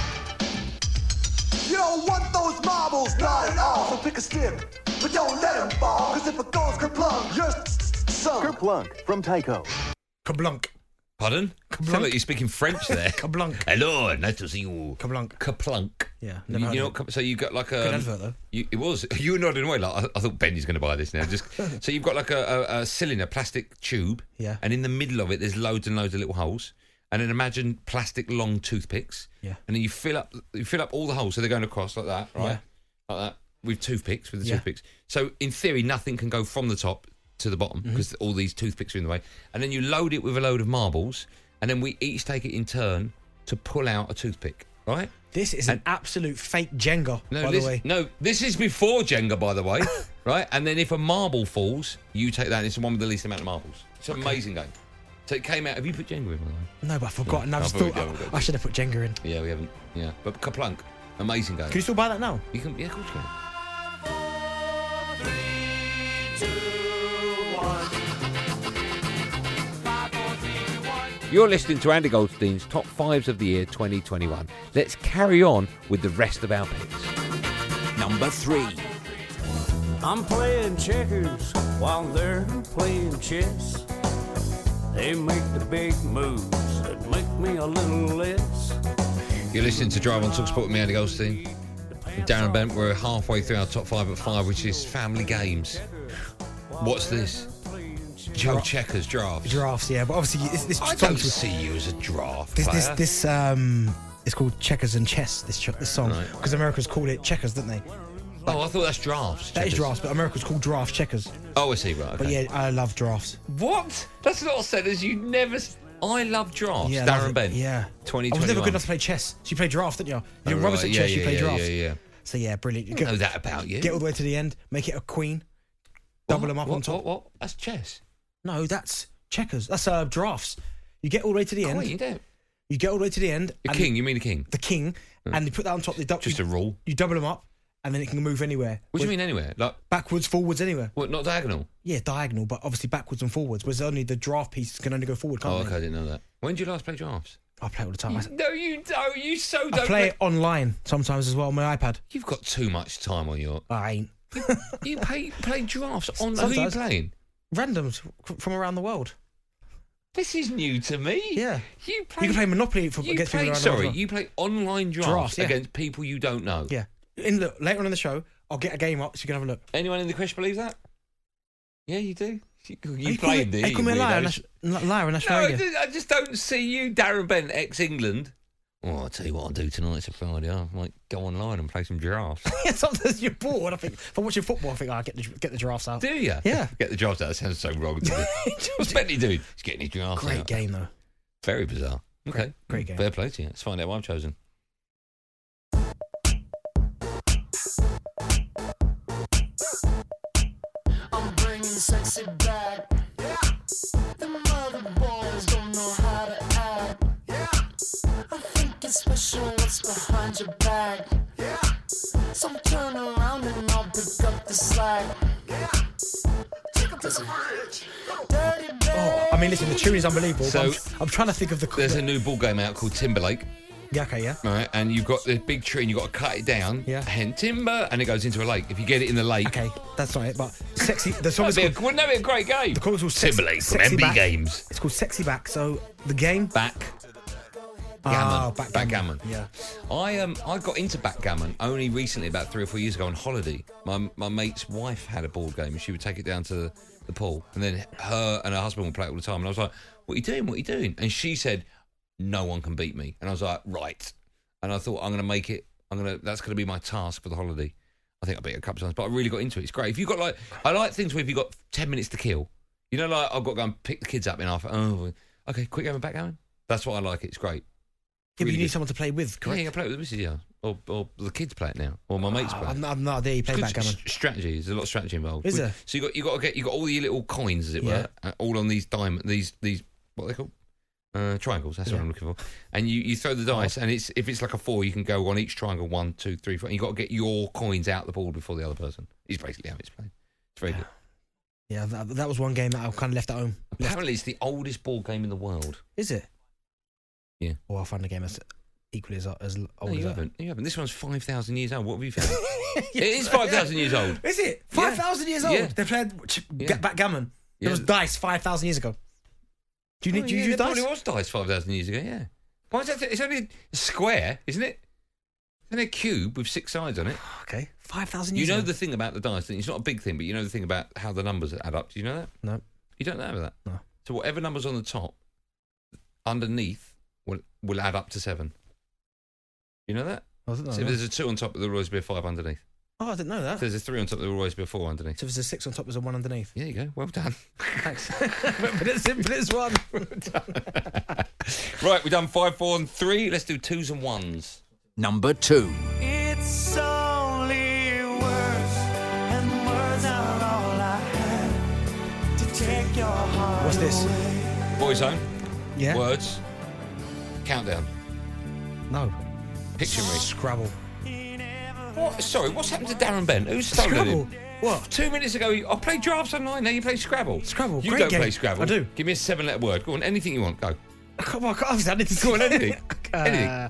You don't want those marbles, not at all. So pick a stick, but don't let them fall. Cause if it goes kerplunk, you're sunk. Kerplunk from Tyco. Kablunk. Pardon? Sound like you're speaking French there. Kablunk. Hello, nice to see you. Kablunk. Kaplunk. Yeah, You, never heard you know, of it. what- so you got like a Good advert, though. You, it was. You were nodding away like I, I thought Benny's going to buy this now. Just so you've got like a, a, a cylinder, plastic tube. Yeah. And in the middle of it, there's loads and loads of little holes. And then imagine plastic long toothpicks. Yeah. And then you fill up, you fill up all the holes, so they're going across like that, right? Yeah. Like that with toothpicks, with the Yeah. toothpicks. So in theory, nothing can go from the top to the bottom Mm-hmm. because all these toothpicks are in the way. And then you load it with a load of marbles, and then we each take it in turn to pull out a toothpick, right? This is an absolute fake Jenga, No, by this, the way. no, this is before Jenga, by the way, right? And then if a marble falls, you take that, and it's the one with the least amount of marbles. It's an amazing game. So it came out. Have you put Jenga in, by the way? No, but I've forgotten. No, I've I still, thought we did, we did. I should have put Jenga in. Yeah, we haven't. Yeah, but Kaplunk, amazing game. Can you still buy that now? You can, yeah, of course you can. You're listening to Andy Goldstein's Top Fives of the Year twenty twenty-one. Let's carry on with the rest of our picks. Number three. I'm playing checkers while they're playing chess. They make the big moves that make me a little less. You're listening to Drive on TalkSport with me, Andy Goldstein. With Darren Bent, we're halfway through our top five at five, which is family games. What's this? Joe Checkers drafts. Drafts, yeah, but obviously this. this I don't see you as a draft This, player. this, this, um, it's called Checkers and Chess. This, ch- this song, Right. because America's called it Checkers, didn't they? Oh, I thought that's drafts. That is Checkers. drafts, but America's called Draft Checkers. Oh, I see, right. Okay. But yeah, I love drafts. What? That's not said as you never. s- I love drafts. Yeah, I love Darren it. Bent. Yeah. twenty I was twenty-one. never good enough to play chess. So you play draft, didn't you? You're Oh, rubbish right. at Yeah, chess, you yeah, play yeah, drafts. yeah, yeah. So yeah, brilliant. You I know that about you. Get all the way to the end, make it a queen, double What? them up What? on top. What? What? That's chess. No, that's checkers. That's uh, drafts. You get all the way to the end. Queen, don't. You get all the way to the end. A and king. You mean a king? The king, and you put that on top. The du- Just you, a rule. You double them up, and then it can move anywhere. What do you mean anywhere? Like backwards, forwards, anywhere? What? Not diagonal? Yeah, diagonal, but obviously backwards and forwards. Whereas only the draft piece can only go forward. Can't Oh, they? okay, I didn't know that. When did you last play drafts? I play all the time. I, No, you don't. You so don't. I play it online sometimes as well on my iPad. You've got too much time on your. I ain't. You play play drafts on. Who are you Sometimes. playing? Randoms from around the world. This is new to me. Yeah. You play. You can play Monopoly for, You against play, people around the sorry, world. as well. you play online drafts, Drafts, yeah. against people you don't know. Yeah. In the, later on in the show, I'll get a game up so you can have a look. Anyone in the crash believes that? Yeah, you do. You, you They call me- played, do They you? call me a liar, on weirdos? Nash- liar on National No, I Radio. just, I just don't see you, Darren Bent, ex-England. Oh, I'll tell you what I'll do tonight. It's a Friday. I might go online and play some drafts. Yeah, sometimes you're bored. I think if I'm watching football, I think I'll get the get the drafts out. Do you? Yeah. Get the drafts out. That sounds so wrong. doesn't it? What's Bentley doing? He's getting his drafts Great out. game though. Very bizarre. Okay. Great, great game. Fair play to you. Let's find out what I've chosen. I'm bringing sexy back. Yeah. The mother boys don't know how to act. Yeah. I think it's special what's behind your back. Yeah. So turn around and I'll pick up the slack. Yeah. Take up this bridge. Dirty baby. Oh, I mean, listen, the tune is unbelievable. So- but I'm, I'm trying to think of the. There's a new ball game out called Timberlake. Yeah, okay, yeah. Right, and you've got the big tree and you've got to cut it down. Yeah. And timber, and it goes into a lake. If you get it in the lake. Okay, that's not it. But sexy. The song is That'd be a- called. wouldn't that be a great game? The song's called Sex- Timberlake from Sexy M B Back. Games. It's called Sexy Back. So the game. Back. Ah, Gammon. backgammon. backgammon. Yeah. I um I got into backgammon only recently, about three or four years ago on holiday. My my mate's wife had a board game and she would take it down to the, the pool, and then her and her husband would play it all the time. And I was like, "What are you doing? What are you doing?" And she said, "No one can beat me." And I was like, "Right." And I thought, I'm going to make it. I'm gonna. That's going to be my task for the holiday. I think I beat it a couple of times, but I really got into it. It's great. If you got like, I like things where if you got ten minutes to kill. You know, like I've got to go and pick the kids up in half. Oh, okay, quick game of backgammon. That's what I like. It's great. Yeah, but Really you need good. someone to play with, correct? Yeah, yeah, I play it with the missus, yeah. Or, or the kids play it now. Or my mates Oh, play it. I'm not, I'm not there. You play It's good backgammon. s- strategy. There's a lot of strategy involved. Is We- there? So you got you got to get you got all your little coins, as it Yeah. were, uh, all on these diamond these these what are they called uh, triangles. That's Yeah. what I'm looking for. And you, you throw the dice, and it's if it's like a four, you can go on each triangle one, two, three, four. And you got to get your coins out the board before the other person. It's basically how it's played. It's very good. Yeah, that, that was one game that I kind of left at home. Left. Apparently, it's the oldest board game in the world. Is it? Yeah. Well, I found the game as equally as as old No, as you that. haven't. You haven't. This one's five thousand years old. What have you found? It is five thousand years old. Is it? five thousand years old? Yeah. They played ch- Yeah. backgammon. There Yeah. was dice five thousand years ago. Do you, need, Oh, do you yeah, use there dice? probably was dice five thousand years ago, yeah. Why is that? It's only a square, isn't it? It's only a cube with six sides on it. Okay, five thousand You years know ago. the thing about the dice, it's not a big thing, but you know the thing about how the numbers add up. Do you know that? No. You don't know that? No. So whatever number's on the top, underneath will will add up to seven. You know that? I didn't know So if that. there's a two on top, there will always be a five underneath. Oh, I didn't know that. If there's a three on top, there will always be a four underneath. So if there's a six on top, there's a one underneath. There you go. Well done. Thanks. but it's simple as one. Right, we've done five, four, and three. Let's do twos and ones. Number two. It's only words, and words are all I have to take your heart. What's this? Boyzone. Yeah. Words. Countdown. No. Pictionary. Scrabble. What? Sorry, what's happened to Darren Bent? Who's stolen Scrabble. him? What? Two minutes ago, you, I played drafts online. Now you play Scrabble. Scrabble, You great don't game. play Scrabble. I do. Give me a seven-letter word. Go on, anything you want. Go. Come on, I need to Go on, anything. Uh, anything.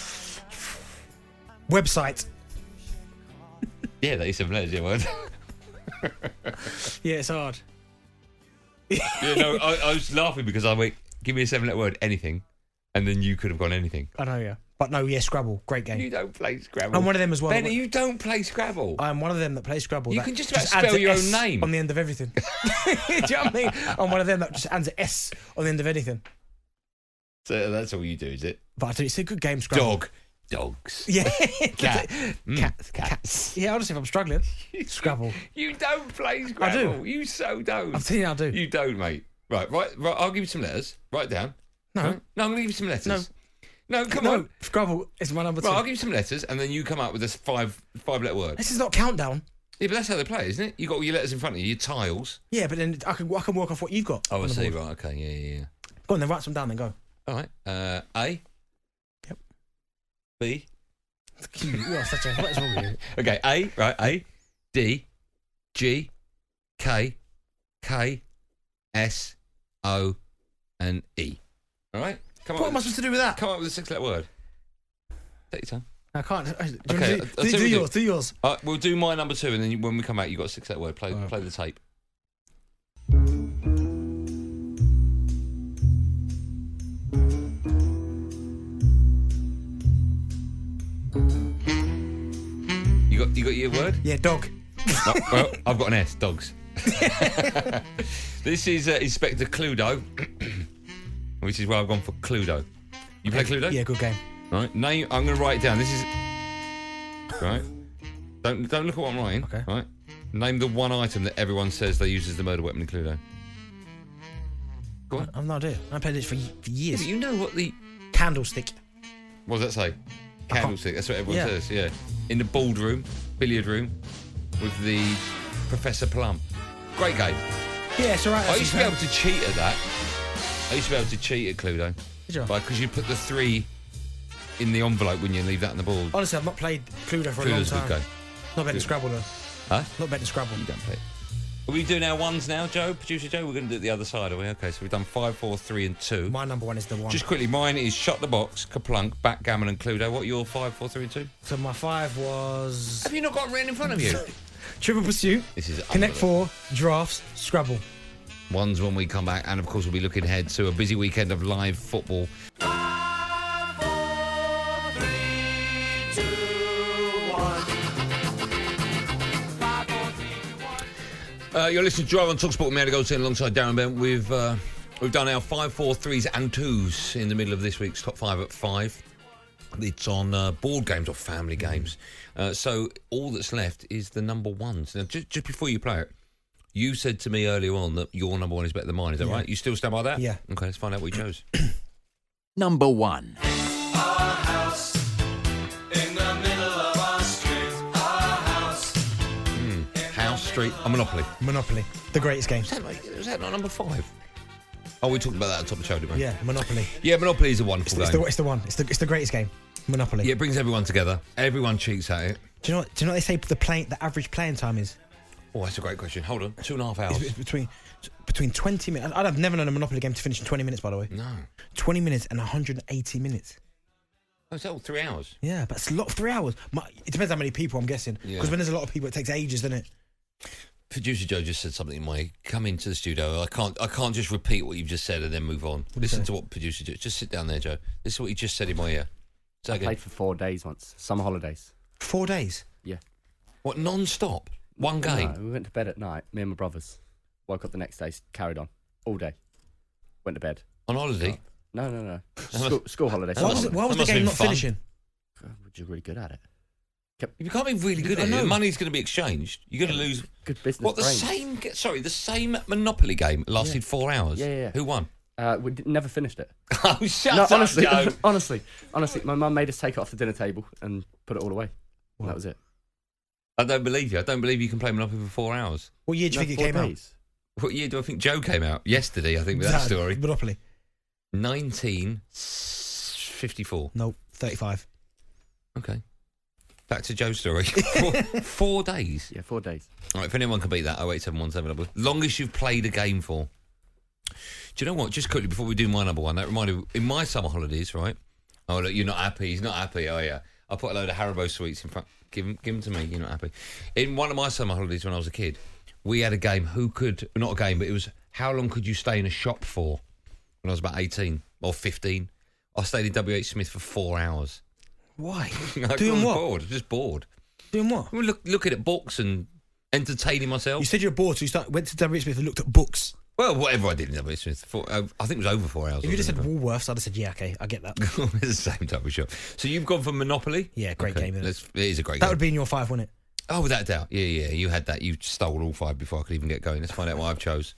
Website. Yeah, that is seven letters, yeah, word. Yeah, it's hard. yeah, no, I, I was laughing because I went, give me a seven-letter word, anything, and then you could have gone anything. I know, yeah. But no, yeah, Scrabble, great game. You don't play Scrabble. I'm one of them as well. Benny, you don't play Scrabble. I'm one of them that plays Scrabble. You that can just about adds spell an your S own name. on the end of everything. Do you know what I mean? I'm one of them that just adds an S on the end of anything. So that's all you do, is it? But I do, it's a good game, Scrabble. Dog. Dogs. Yeah. Cat. Mm. Cats. Cats. Yeah, honestly, if I'm struggling, Scrabble. You don't play Scrabble. I do. You so don't. I'm telling you, I do. You don't, mate. Right, right, right. I'll give you some letters. Write it down. No. Right? No, I'm going to give you some letters. No. No, come no, on. Scrabble is my number two. Right, I'll give you some letters, and then you come up with this five five letter word. This is not countdown. Yeah, but that's how they play, isn't it? You got all your letters in front of you, your tiles. Yeah, but then I can I can work off what you've got. Oh, I on the see. board. Right. Okay. Yeah, yeah, yeah. Go on, then write some down. Then go. All right. Uh, A. Yep. B. You are such a. What is wrong with you? Okay. A. Right. A. D. G. K. K. S. O. And E. All right. Come What on. am I supposed to do with that? Come up with a six-letter word. Take your time. I can't. Do you Okay, want to I'll do, tell do, you do what yours. Do yours. Uh, we'll do my number two, and then you, when we come out, you got a six-letter word. Play, right. play the tape. You got, you got your word? Yeah, dog. Oh, well, I've got an S. Dogs. This is uh, Inspector Cluedo, which is where I've gone for Cluedo. You play Cluedo? Yeah, good game. Right. Name. I'm going to write it down. This is right. Don't don't look at what I'm writing. Okay. Right. Name the one item that everyone says they use as the murder weapon in Cluedo. Go on. I've no idea. I played this for, for Yeah, years. but you know what the Candlestick. what does that say? Candlestick. That's what everyone Yeah. says. Yeah. In the bald room, billiard room, with the Professor Plum. Great game. Yeah, it's alright. I used to be able to cheat at that. I used to be able to cheat at Cluedo. Did you? Because you put the three in the envelope when you leave that on the board. Honestly, I've not played Cluedo for a long Cluedo's a time. good game. Not betting Scrabble though. Huh? Not betting Scrabble. You don't play it. Are we doing our ones now, Joe? Producer Joe? We're going to do it the other side, are we? Okay, so we've done five, four, three, and two. My number one is the one. Just quickly, mine is Shut the Box, Kaplunk, Backgammon, and Cluedo. What are your five, four, three, and two? So my five was Have you not got it written in front of you? Trivial Pursuit, This is Connect unbelievable. Four, Drafts, Scrabble. Ones when we come back, and of course we'll be looking ahead to a busy weekend of live football. Uh, you're listening to Drive on TalkSport with me, Andy Goldstein, alongside Darren Bent. We've uh, we've done our five, four, threes, and twos in the middle of this week's top five at five. It's on uh, board games or family games. Uh, so all that's left is the number ones. Now, just, just before you play it, you said to me earlier on that your number one is better than mine. Is that Yeah. right? You still stand by that? Yeah. Okay, let's find out what you chose. Number one. House Street, a Monopoly. Monopoly, the greatest game. Was that, like, was that not number five? Oh, we talked about that at the top of the show, didn't we? Yeah, Monopoly. Yeah, Monopoly is a It's, wonderful it's, game. the, it's the one. It's the it's the greatest game. Monopoly. Yeah, it brings everyone together. Everyone cheats at it. Do you know? What, do you know what they say? The play, the average playing time is. Oh, that's a great question. Hold on, two and a half hours. It's, it's between between twenty minutes. I'd have never known a Monopoly game to finish in twenty minutes. By the way, No. twenty minutes and one hundred eighty minutes. Oh, it's all three hours. Yeah, but it's a lot of three hours. My, it depends how many people. I'm guessing because Yeah. when there's a lot of people, it takes ages, doesn't it? Producer Joe just said something in my come into the studio. I can't I can't just repeat what you've just said and then move on. you Listen say? to what producer Joe. Just sit down there, Joe. This is what he just said in my ear. Say I again. played for four days once. Summer holidays. Four days. Yeah. What, non-stop? One game? No, we went to bed at night, me and my brothers. Woke up the next day, carried on. All day. Went to bed. On holiday? No, no, no. School, school holidays. Why was, it, why was the must have game been not fun. finishing? You're really good at it. You can't be really good I at it. know. The money's going to be exchanged. You're going to lose. Good business What, the brain. same... ge- Sorry, the same Monopoly game lasted four hours? Yeah, yeah, yeah. Who won? Uh, we d- never finished it. Oh, shut no, up, honestly, Joe. honestly, honestly, my mum made us take it off the dinner table and put it all away. And that was it. I don't believe you. I don't believe you can play Monopoly for four hours. What year do you No, think it four came days. What year do I think Joe came out? Yesterday, I think, with that story. Monopoly. nineteen fifty-four. No, thirty-five. Okay. Back to Joe's story. four, four days. Yeah, four days. All right, if anyone can beat that, oh eight seven one seven. Longest you've played a game for. Do you know what? Just quickly before we do my number one, that reminded me, in my summer holidays, right? Oh, look, you're not happy. He's not happy. Oh, yeah. I put a load of Haribo sweets in front. Give them, give them to me. You're not happy. In one of my summer holidays when I was a kid, we had a game. Who could, not a game, but it was how long could you stay in a shop for when I was about eighteen or fifteen? I stayed in W H Smith for four hours. Why? I Doing was what? bored. Just bored. Doing what? Well, look, looking at books and entertaining myself. You said you were bored, so you start, went to W H Smith and looked at books. Well, whatever I did in W H Smith. For, uh, I think it was over four hours. If you just said it? Woolworths, I'd have said, yeah, okay, I get that. It's the same type of shop. So you've gone for Monopoly? Yeah, great Okay, game. Isn't it? let's- It is a great That game. would be in your five, wouldn't it? Oh, without a doubt. Yeah, yeah. You had that. You stole all five before I could even get going. Let's find out what I've chose.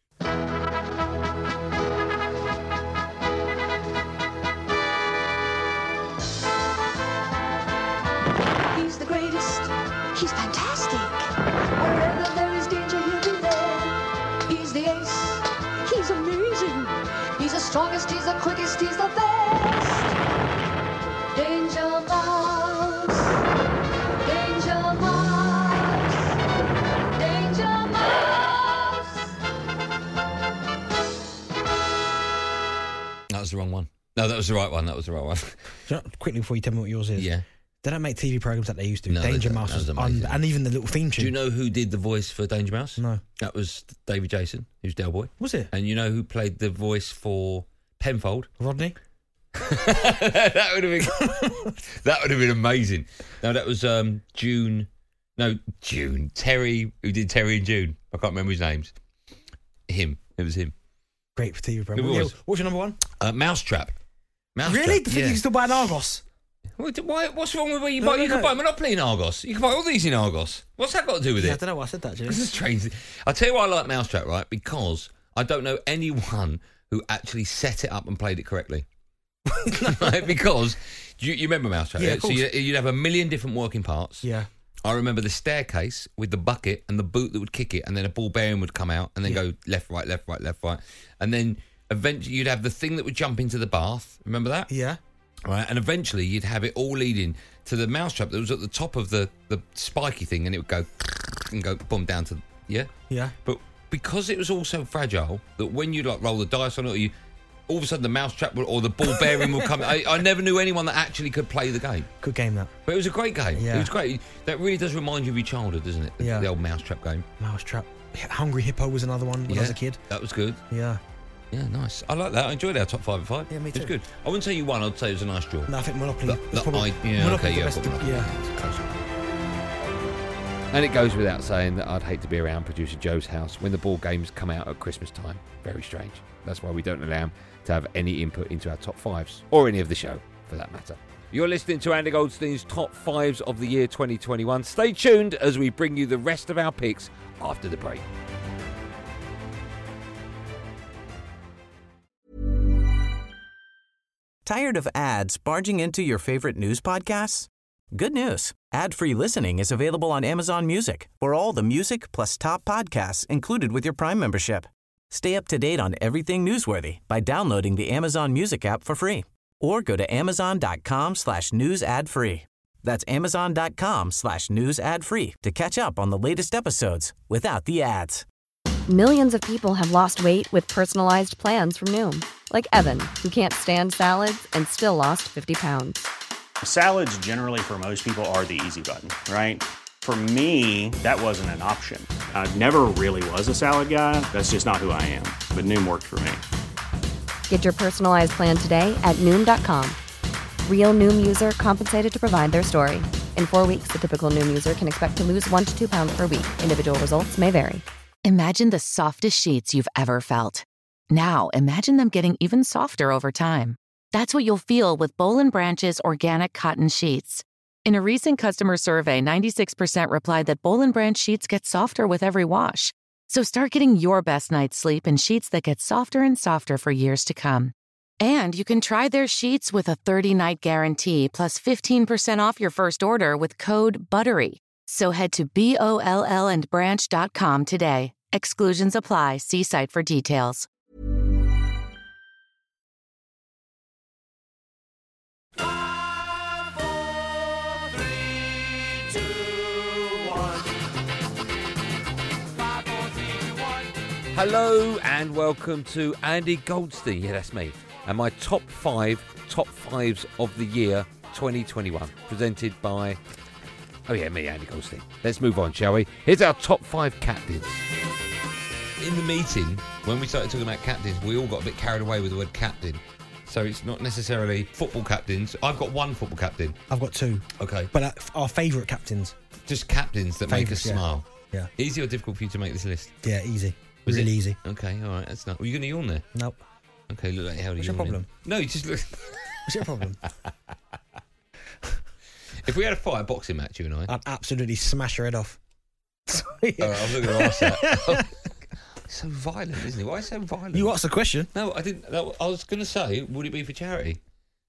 He's the greatest. He's fantastic. Wherever there is danger, he'll be there. He's the ace. He's amazing. He's the strongest. He's the quickest. He's the best. Danger Mouse. Danger Mouse. Danger Mouse. That was the wrong one. No, that was the right one. That was the right one. Do you know, quickly before you tell me what yours is. Yeah. They don't make T V programs like they used to. No, they Danger don't. Mouse That was was amazing. un- and even the little theme Do tune. you know who did the voice for Danger Mouse? No. That was David Jason, who's Del Boy. Was it? And you know who played the voice for Penfold? Rodney? that would have been that would have been amazing. No, that was um, June. No, June. Terry, who did Terry and June. I can't remember his names. Him. It was him. Great for T V program. It Yeah, was. what's your number one? Uh, Mousetrap. Mousetrap. Really? The thing yeah. you can still buy an Argos? What, why, what's wrong with where you No, buy? no, You no. can buy Monopoly in Argos. You can buy all these in Argos. What's that got to do with Yeah, I it? don't know why I said that, actually. This is strange. I'll tell you why I like Mousetrap, right? Because I don't know anyone who actually set it up and played it correctly. Right? Because you, you remember Mousetrap, Yeah, yeah? of So course. you, you'd have a million different working parts. Yeah. I remember the staircase with the bucket and the boot that would kick it, and then a ball bearing would come out and then Yeah. go left, right, left, right, left, right. And then eventually you'd have the thing that would jump into the bath. Remember that? Yeah. Right, and eventually you'd have it all leading to the mousetrap that was at the top of the, the spiky thing, and it would go and go boom down to yeah, Yeah. But because it was all so fragile that when you like roll the dice on it, or you all of a sudden the mousetrap would, or the ball bearing would come. I, I never knew anyone that actually could play the game. Good game, that. But it was a great game. Yeah. It was great. That really does remind you of your childhood, doesn't it? The, Yeah. the old mousetrap game. Mousetrap. Hungry Hippo was another one when yeah, I was a kid. that was good. Yeah. Yeah, nice. I like that. I enjoyed our top five and five. Yeah, me It was too. good. I wouldn't say you won. I'd say it was a nice draw. No, I think Monopoly. That- was that probably, I- yeah, Monopoly's okay, the yeah, best. I've got Yeah. And it goes without saying that I'd hate to be around producer Joe's house when the ball games come out at Christmas time. Very strange. That's why we don't allow him to have any input into our top fives, or any of the show, for that matter. You're listening to Andy Goldstein's Top Fives of the Year twenty twenty-one. Stay tuned as we bring you the rest of our picks after the break. Tired of ads barging into your favorite news podcasts? Good news. Ad-free listening is available on Amazon Music for all the music plus top podcasts included with your Prime membership. Stay up to date on everything newsworthy by downloading the Amazon Music app for free or go to amazon.com slash news ad free. That's amazon.com slash news ad free to catch up on the latest episodes without the ads. Millions of people have lost weight with personalized plans from Noom. Like Evan, who can't stand salads and still lost fifty pounds. Salads generally for most people are the easy button, right? For me, that wasn't an option. I never really was a salad guy. That's just not who I am. But Noom worked for me. Get your personalized plan today at Noom dot com. Real Noom user compensated to provide their story. In four weeks, the typical Noom user can expect to lose one to two pounds per week. Individual results may vary. Imagine the softest sheets you've ever felt. Now, imagine them getting even softer over time. That's what you'll feel with Boll and Branch's organic cotton sheets. In a recent customer survey, ninety-six percent replied that Boll and Branch sheets get softer with every wash. So start getting your best night's sleep in sheets that get softer and softer for years to come. And you can try their sheets with a thirty-night guarantee plus fifteen percent off your first order with code BUTTERY. So head to B O L L and branch dot com today. Exclusions apply. See site for details. two, one. Five, four, three, two, one. Hello and welcome to Andy Goldstein. Yeah, that's me. And my top five, top fives of the year twenty twenty-one. Presented by, oh yeah, me, Andy Goldstein. Let's move on, shall we? Here's our top five captains. In the meeting, when we started talking about captains, we all got a bit carried away with the word captain. So it's not necessarily football captains. I've got one football captain. I've got two. Okay. But uh, our favourite captains. Just captains that make us Favourites, yeah. smile. Yeah. Easy or difficult for you to make this list? Yeah, easy. Was really it? easy. Okay, all right, that's not. Were you going to yawn there? Nope. Okay, look like hell. What's your problem? No, you just look. What's your problem? If we had a fight, a boxing match, you and I. I'd absolutely smash your head off. All right, I was not going to ask that. So violent, isn't it? Why so violent? You asked the question. No, I didn't. No, I was going to say, would it be for charity?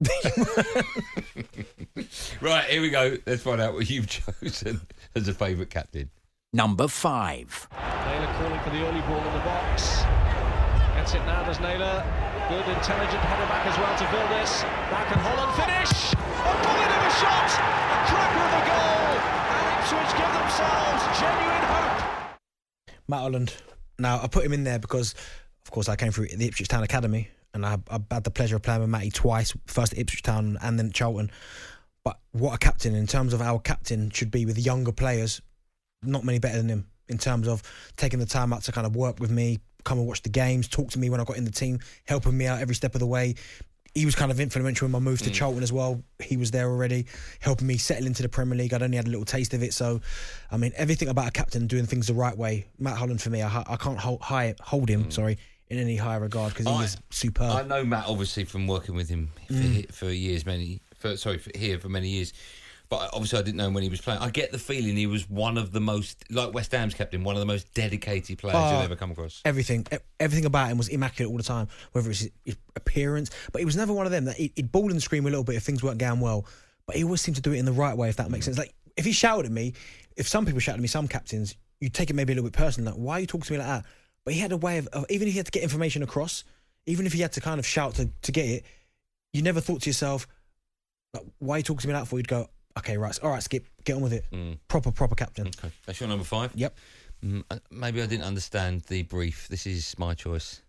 Right, here we go. Let's find out what you've chosen as a favourite captain. Number five. Naylor calling for the early ball in the box. Gets it now, does Naylor. Good, intelligent header back as well to Vildes. Back and Holland finish. A bullet of a shot. A cracker of a goal. And Ipswich give themselves genuine hope. Matt Holland. Now, I put him in there because, of course, I came through the Ipswich Town Academy and I, I had the pleasure of playing with Matty twice, first at Ipswich Town and then at Charlton. But what a captain, in terms of our captain should be with younger players, not many better than him in terms of taking the time out to kind of work with me, come and watch the games, talk to me when I got in the team, helping me out every step of the way. He was kind of influential in my move to mm. Charlton as well. He was there already, helping me settle into the Premier League. I'd only had a little taste of it. So, I mean, everything about a captain doing things the right way. Matt Holland, for me, I, I can't hold, high, hold him, mm. sorry, in any higher regard because he I, is superb. I know Matt, obviously, from working with him for, Mm. for years, many, for, sorry, for, here for many years. But obviously I didn't know him when he was playing. I get the feeling he was one of the most, like West Ham's captain, one of the most dedicated players Oh, you'll ever come across. Everything, e- everything about him was immaculate all the time, whether it's his, his appearance. But he was never one of them that he'd, he'd bawl and scream a little bit if things weren't going well. But he always seemed to do it in the right way, if that makes sense. Like, if he shouted at me, if some people shouted at me, some captains, you take it maybe a little bit personal. Like, why are you talking to me like that? But he had a way of, of, even if he had to get information across, even if he had to kind of shout to, to get it, you never thought to yourself, like, why are you talking to me like that for? You'd go, okay, right, all right, Skip, get on with it. Mm. Proper, proper captain. Okay, that's your number five? Yep. Mm, uh, maybe I didn't understand the brief. This is my choice.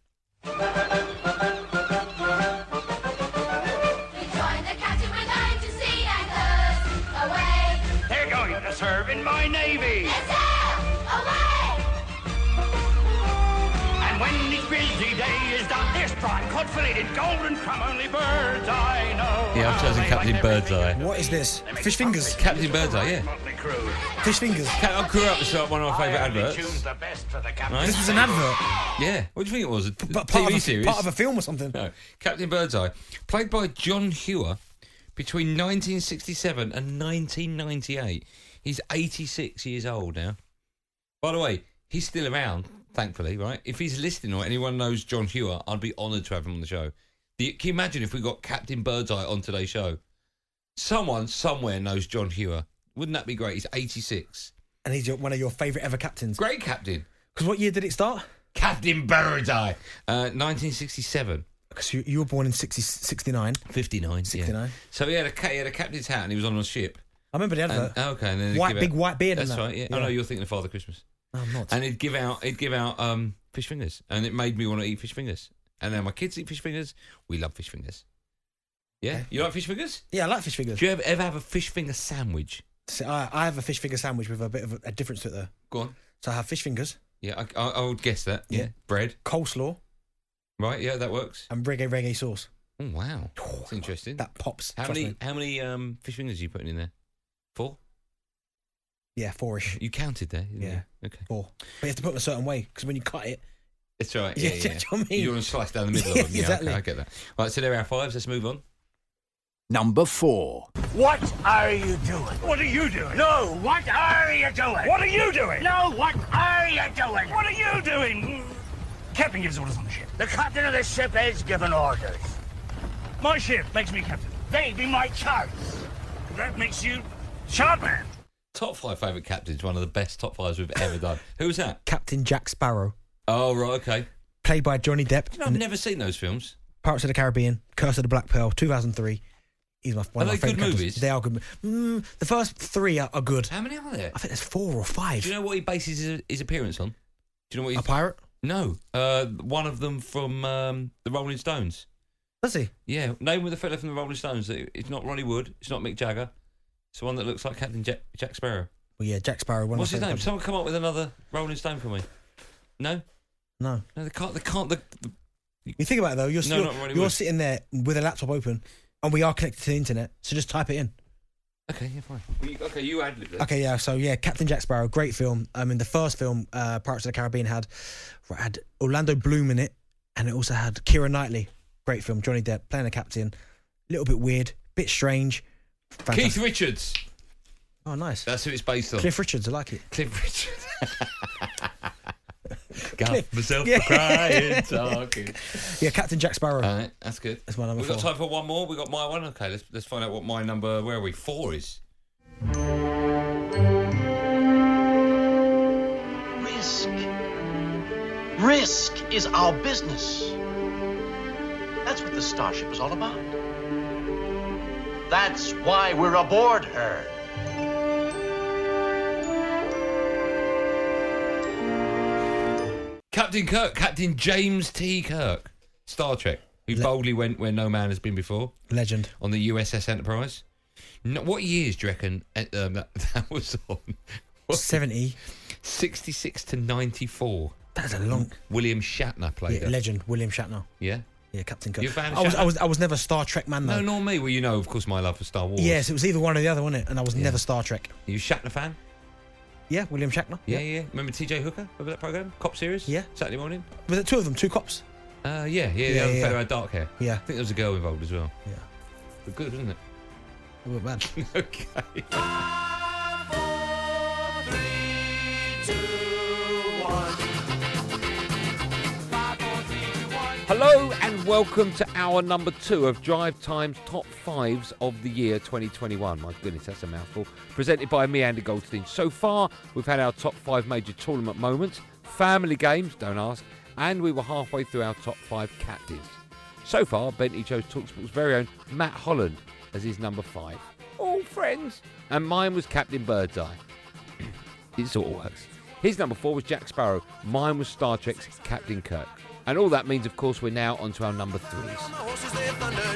They're going to serve in my navy. And when this busy day is done, this bright cod fillet in golden crumb, only birds I know. Yeah, I've chosen Captain Birdseye. What is this? Fish fingers? Captain Birdseye, yeah. Fish fingers? I grew up with one of my favourite adverts. Right? This was an advert? Yeah. What do you think it was? A P- part, T V of a, series? part of a film or something? No. Captain Birdseye. Played by John Hewer between nineteen sixty-seven and nineteen ninety-eight. He's eighty-six years old now. By the way, he's still around, thankfully, right? If he's listening or anyone knows John Hewer, I'd be honoured to have him on the show. The, can you imagine if we got Captain Birdseye on today's show? Someone somewhere knows John Hewer. Wouldn't that be great? He's eighty-six. And he's your, one of your favourite ever captains. Great captain. Because what year did it start? Captain Birdseye. Uh, nineteen sixty-seven. Because you, you were born in sixty, sixty-nine. fifty-nine. sixty-nine. Yeah. So he had, a, he had a captain's hat and he was on a ship. I remember the advert. And, okay. And then he'd white, give big out, white beard and That's that. right, yeah. Yeah. Oh, no, you're thinking of Father Christmas. No, I'm not. And he'd give out, he'd give out um, fish fingers. And it made me want to eat fish fingers. And then my kids eat fish fingers. We love fish fingers. Yeah? Okay. You like fish fingers? Yeah, I like fish fingers. Do you ever, ever have a fish finger sandwich? So I, I have a fish finger sandwich with a bit of a, a difference to it there. Go on. So I have fish fingers. Yeah, I, I, I would guess that. Yeah. Yeah. Bread. Coleslaw. Right, yeah, that works. And reggae reggae sauce. Oh, wow. That's interesting. That pops. How trust many me. How many um, fish fingers are you putting in there? Four? Yeah, four-ish. You counted there, didn't Yeah. you? Okay. Four. But you have to put them a certain way, because when you cut it... That's right. Yeah, Yeah, yeah. do you know what I mean? You want to slice down the middle Yeah, of them. Yeah, exactly. okay, I get that. Right, so there are our fives. Let's move on. Number four. What are you doing? What are you doing? No, what are you doing? What are you doing? No, what are you doing? What are you doing? Captain gives orders on the ship. The captain of the ship is giving orders. My ship makes me captain. They be my charts. That makes you chart man. Top five favourite captains, one of the best top fives we've ever done. Who was that? Captain Jack Sparrow. Oh, right, okay. Played by Johnny Depp. You know, I've never seen those films. Pirates of the Caribbean, Curse of the Black Pearl, two thousand three. He's my, one Are of my they good favourite captains. movies? They are good. Mm, the first three are, are good. How many are there? I think there's four or five. Do you know what he bases his, his appearance on? Do you know what he's... A pirate? No. Uh, one of them from um, the Rolling Stones. Does he? Yeah. Name with the fella from the Rolling Stones. It's not Ronnie Wood. It's not Mick Jagger. It's the one that looks like Captain Jack, Jack Sparrow. Well, yeah, Jack Sparrow. One What's of his my name? favourite Someone come up with another Rolling Stone for me. No? No. No, they can't. They can't. The, the... You think about it, though. You're, No, you're, not Ronnie you're Wood. sitting there with a laptop open, and we are connected to the internet, so just type it in. Okay, yeah, fine. Well, you, okay, you ad lib it. Okay, yeah, so yeah, Captain Jack Sparrow, great film. I mean, the first film, uh, Pirates of the Caribbean, had had Orlando Bloom in it, and it also had Keira Knightley. Great film, Johnny Depp playing the captain. A little bit weird, bit strange. Fantastic. Keith Richards. Oh, nice. That's who it's based on. Cliff Richards, I like it. Cliff Richards. Got Cliff. myself Yeah. a crying, talking. Yeah, Captain Jack Sparrow. All right, that's good. That's my number We've got four. time for one more. We've got my one. Okay, let's let's find out what my number, where are we? Four is. Risk. Risk is our business. That's what the Starship is all about. That's why we're aboard her. Captain Kirk, Captain James T. Kirk, Star Trek, who Le- boldly went where no man has been before. Legend. On the U S S Enterprise. No, what years do you reckon uh, um, that, that was on? What? seventy. sixty-six to ninety-four. That's a long. William Shatner played Yeah, it. legend, William Shatner. Yeah? Yeah, Captain Kirk. You a fan of I was, Shatner? I was, I was never a Star Trek man though. No, nor me. Well, you know, of course, my love for Star Wars. Yes, it was either one or the other, wasn't it? And I was Yeah. never Star Trek. Are you a Shatner fan? Yeah, William Shatner. Yeah, yeah. Remember T J Hooker? Remember that program? Cop series? Yeah. Saturday morning? Was it two of them? Two cops? Uh, yeah, yeah. The Yeah, other yeah, fellow yeah. had dark hair. Yeah. I think there was a girl involved as well. Yeah. But good, isn't it? It wasn't bad. Okay. Hello and welcome to hour number two of Drive Time's Top Fives of the Year twenty twenty-one. My goodness, that's a mouthful. Presented by me, Andy Goldstein. So far, we've had our top five major tournament moments, family games, don't ask, and we were halfway through our top five captains. So far, Bentley chose TalkSport's very own Matt Holland as his number five. All friends. And mine was Captain Birdseye. It sort of works. His number four was Jack Sparrow. Mine was Star Trek's Captain Kirk. And all that means, of course, we're now on to our number threes.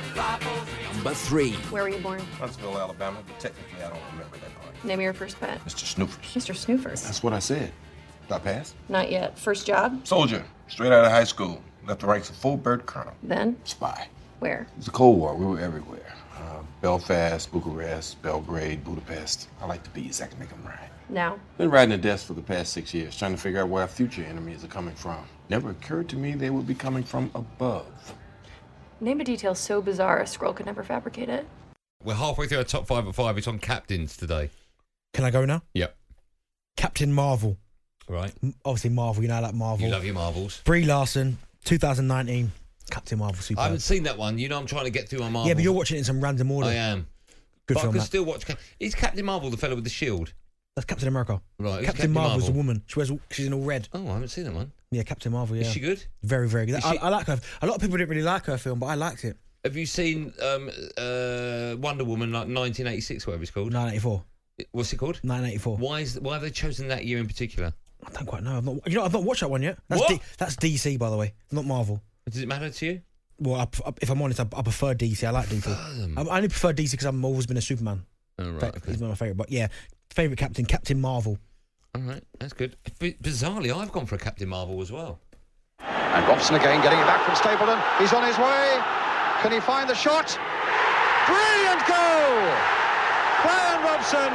Number three. Where were you born? Huntsville, Alabama, but technically I don't remember that part. Name of your first pet? Mister Snoofers. Mister Snoofers. That's what I said. Did I pass? Not yet. First job? Soldier, straight out of high school. Left the ranks of full bird colonel. Then? Spy. Where? It was the Cold War. We were everywhere. Uh, Belfast, Bucharest, Belgrade, Budapest. I like to be so I can make them right. Now? Been riding the desk for the past six years, trying to figure out where our future enemies are coming from. Never occurred to me they would be coming from above. Name a detail so bizarre a scroll could never fabricate it. We're halfway through our top five at five. It's on captains today. Can I go now? Yep. Captain Marvel. Right. M- Obviously, Marvel. You know, I like Marvel. You love your Marvels. Brie Larson, twenty nineteen. Captain Marvel. Super. I haven't seen that one. You know I'm trying to get through my Marvel. Yeah, but you're watching it in some random order. I am. Good but film, I can that. still watch... Cap- Is Captain Marvel the fellow with the shield? That's Captain America. Right. who's Captain, Captain Marvel's Marvel? a woman. She wears. all- She's in all red. Oh, I haven't seen that one. Yeah, Captain Marvel. Yeah. Is she good? Very, very good. Is I, she- I like her. A lot of people didn't really like her film, but I liked it. Have you seen um, uh, Wonder Woman, like nineteen eighty-six, whatever it's called? nineteen eighty-four. What's it called? nineteen eighty-four. Why is why have they chosen that year in particular? I don't quite know. I've not. You know, I've not watched that one yet. That's What? D, that's D C, by the way, not Marvel. Does it matter to you? Well, I, pref- if I'm honest, I, I prefer D C. I like D C. them. I, I only prefer D C because I've always been a Superman. Oh, right, In fact, okay. He's one of my favourite. But yeah, favourite captain, Captain Marvel. All right, that's good. B- bizarrely, I've gone for a Captain Marvel as well. And Robson again getting it back from Stapleton. He's on his way. Can he find the shot? Brilliant goal! Brian Robson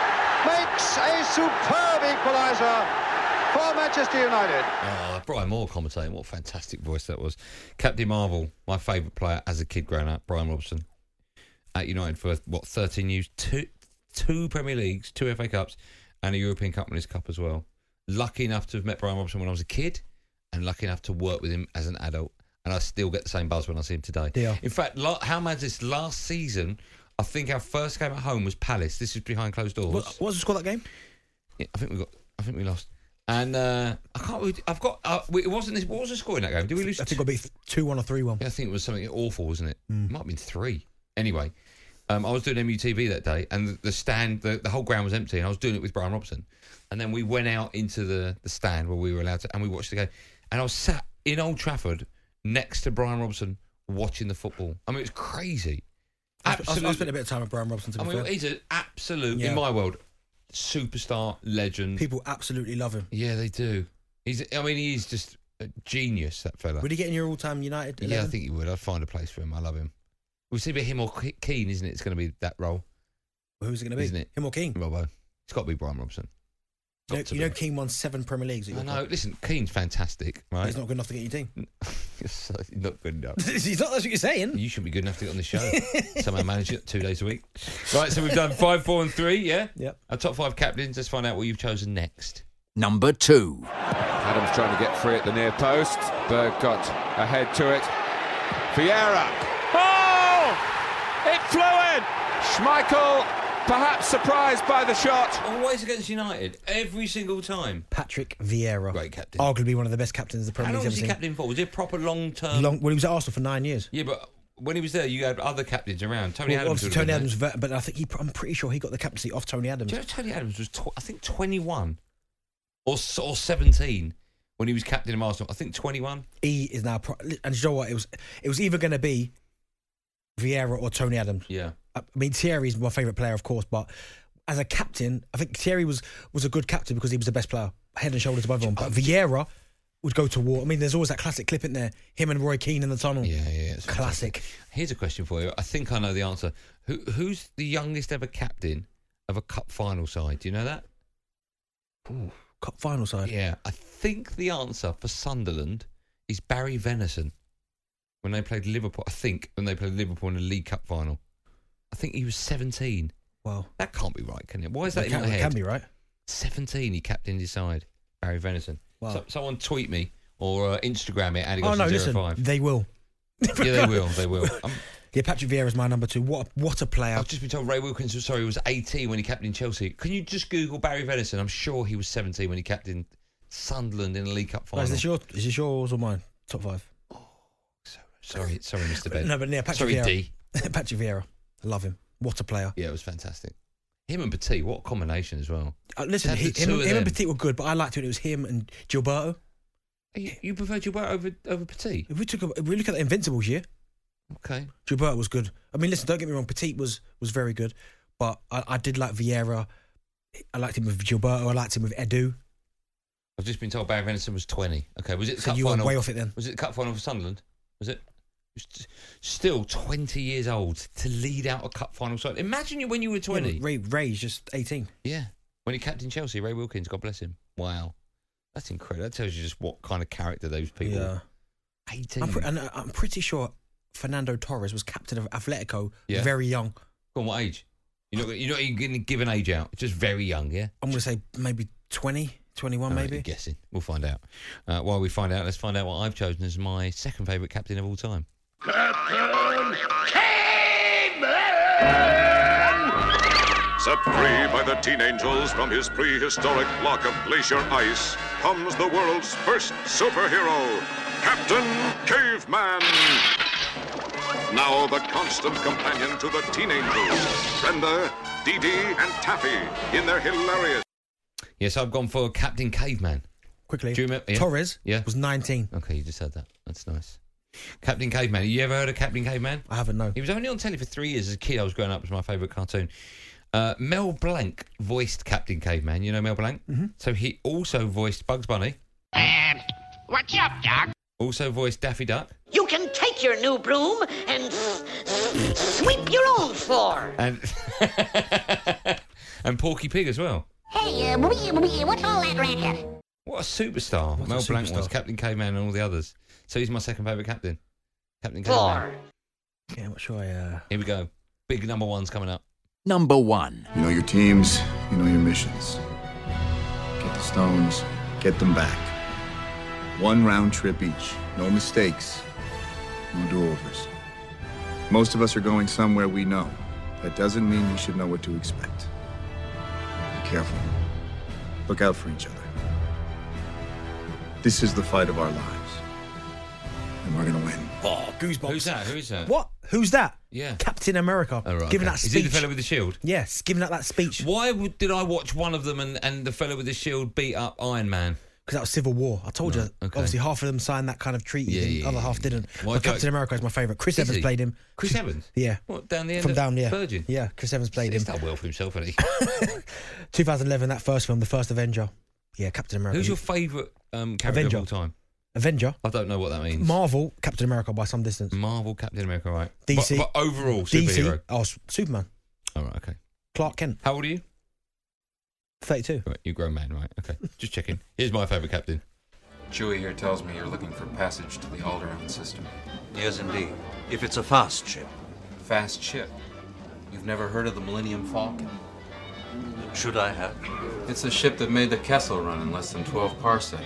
makes a superb equaliser for Manchester United. Oh, Brian Moore commentating. What a fantastic voice that was. Captain Marvel, my favourite player as a kid growing up, Brian Robson. At United for, what, thirteen years? Two, two Premier Leagues, two F A Cups, and a European Cup Winners' Cup as well. Lucky enough to have met Brian Robson when I was a kid, and lucky enough to work with him as an adult. And I still get the same buzz when I see him today. Yeah. In fact, la- how mad is this? Last season, I think our first game at home was Palace. This is behind closed doors. What, what was the score of that game? Yeah, I think we got. I think we lost. And uh, I can't. really- I've got. Uh, it wasn't this. What was the score in that game? Did we lose? I think it got beat two one or three one. Yeah, I think it was something awful, wasn't it? Mm. It might have been three. Anyway, Um, I was doing M U T V that day, and the, the stand, the, the whole ground was empty, and I was doing it with Brian Robson. And then we went out into the, the stand where we were allowed to, and we watched the game. And I was sat in Old Trafford next to Brian Robson watching the football. I mean, it was crazy. Absolutely. I, I spent a bit of time with Brian Robson, to I be mean, fair. he's an absolute, Yeah. in my world, superstar, legend. People absolutely love him. Yeah, they do. He's. I mean, he's just a genius, that fella. Would he get in your all-time United eleven? Yeah, I think he would. I'd find a place for him. I love him. We'll see about him or Ke- Keane, isn't it? It's going to be that role. Well, who's it going to be? Isn't it? Him or Keane? Robbo. It's got to be Brian Robson. You know, Got to you know be. Keane won seven Premier Leagues. At I your know. club. Listen, Keane's fantastic, right? He's not good enough to get your team. So he's not good enough. He's not. That's what you're saying. You shouldn't be good enough to get on the show. Somehow manage it two days a week. Right, so we've done five, four, and three. Yeah. Yep. Our top five captains. Let's find out what you've chosen next. Number two. Adams trying to get free at the near post. Berg got ahead to it. Vieira. Oh! It flew in! Schmeichel, perhaps surprised by the shot. Always against United, every single time. Patrick Vieira. Great captain. Arguably one of the best captains the How Premier long League's was he ever captain for? Was he a proper long term? Long, well, he was at Arsenal for nine years. Yeah, but when he was there, you had other captains around. Tony Well, Adams. obviously would Tony have been Adams, but I think he, I'm pretty sure he got the captaincy off Tony Adams. there. Do you know Tony Adams was, tw- I think, twenty-one or s- or seventeen when he was captain of Arsenal. I think twenty-one. He is now, pro- and you know what? It was it was either going to be Vieira or Tony Adams. Yeah. I mean, Thierry's my favourite player, of course, but as a captain, I think Thierry was was a good captain because he was the best player, head and shoulders above everyone. But Vieira would go to war. I mean, there's always that classic clip in there, him and Roy Keane in the tunnel. Yeah, yeah, it's classic. fantastic. Here's a question for you. I think I know the answer. Who who's the youngest ever captain of a cup final side? Do you know that? Ooh, cup final side. Yeah, I think the answer for Sunderland is Barry Venison. When they played Liverpool, I think when they played Liverpool in the League Cup final, I think he was seventeen. Wow, that can't be right, can it? Why is that It in can- my it head? can be right. seventeen, he captained his side. Barry Venison. Wow. So, someone tweet me or uh, Instagram it. Andy Oh no, listen, five. they will. Yeah, they will. They will. Um, Yeah, Patrick Vieira's my number two. What a, what a player. I've just been told Ray Wilkins was sorry, he was eighteen when he captained Chelsea. Can you just Google Barry Venison? I'm sure he was seventeen when he captained Sunderland in the League Cup final. Right, is this your is this yours or mine? Top five. Sorry, sorry, Mister Ben. No, but yeah, Patrick sorry, Vieira. D. Patrick Vieira. I love him. What a player. Yeah, it was fantastic. Him and Petit, what a combination as well. Uh, listen, To have he, the him, two of him and them. Petit were good, but I liked it when it was him and Gilberto. You, you prefer Gilberto over over Petit? If we took a, if we look at the Invincibles year, Okay. Gilberto was good. I mean, listen, don't get me wrong, Petit was was very good, but I, I did like Vieira. I liked him with Gilberto. I liked him with Edu. I've just been told Barry Venison was twenty. Okay, was it the So cup you were final? way off it then. Was it the cup final for Sunderland? Was it? It was t- Still twenty years old to lead out a cup final side. Imagine you when you were twenty. Yeah, Ray Ray's just eighteen. Yeah. When he captained Chelsea, Ray Wilkins, God bless him. Wow. That's incredible. That tells you just what kind of character those people Yeah. are. eighteen. I'm, pre- and uh, I'm pretty sure Fernando Torres was captain of Atletico, Yeah. very young. Go on, what age? You're not, you're not even going to give an age out. Just very young, yeah? I'm going to say maybe twenty, twenty-one, All right, maybe. you're guessing. We'll find out. Uh, while we find out, let's find out what I've chosen as my second favourite captain of all time. Captain Set free by the Teen Angels from his prehistoric block of glacier ice comes the world's first superhero, Captain Caveman. Now the constant companion to the Teen Angels, Brenda, Dee Dee, and Taffy in their hilarious... Yes, I've gone for Captain Caveman. Quickly. Do you remember? Yeah. Torres Yeah. was nineteen. Okay, you just heard that. That's nice. Captain Caveman. You ever heard of Captain Caveman? I haven't, no. He was only on telly for three years. As a kid, I was growing up. It was my favourite cartoon. Uh, Mel Blanc voiced Captain Caveman. You know Mel Blanc? Mm-hmm. So he also voiced Bugs Bunny. And what's up, Doc? Also voiced Daffy Duck. You can take your new broom and sweep your old floor. And and Porky Pig as well. Hey, uh, what's all that racket? What a superstar. What a Mel Blanc superstar. was Captain Caveman and all the others. So he's my second favourite captain. Captain Floor. Caveman. Yeah, what should I... Uh... Here we go. Big number one's coming up. Number one. You know your teams, you know your missions. Get the stones, get them back. One round trip each. No mistakes, no do-overs. Most of us are going somewhere we know. That doesn't mean we should know what to expect. Be careful. Look out for each other. This is the fight of our lives. And we're gonna win. Oh, goosebumps. Who's that? Who is that? What? Who's that? Yeah. Captain America. Oh, right, giving okay. that Is speech. he the fellow with the shield? Yes, giving out that speech. Why would, did I watch one of them and, and the fellow with the shield beat up Iron Man? Because that was Civil War. I told Right, you. okay. Obviously, half of them signed that kind of treaty, Yeah, and yeah, the other yeah, half yeah. didn't. Why But go- Captain America is my favourite. Chris Is Evans he? played him. Chris Evans? Yeah. What, down the end From of down, yeah. Virgin? Yeah, Chris Evans played He's him. done well for himself, hasn't he? twenty eleven, that first film, the first Avenger. Yeah, Captain America. Who's your favourite um, character Avenger. of all time? Avenger? I don't know what that means. Marvel, Captain America by some distance. Marvel, Captain America, right. D C. But, but overall, D C. superhero. Oh, S- Superman. All right, okay. Clark Kent. How old are you? thirty-two. Right, you grown man, right? Okay, just checking. Here's my favourite captain. Chewie here tells me you're looking for passage to the Alderaan system. Yes, indeed. If it's a fast ship. Fast ship? You've never heard of the Millennium Falcon? Should I have? It's the ship that made the Kessel run in less than twelve parsecs.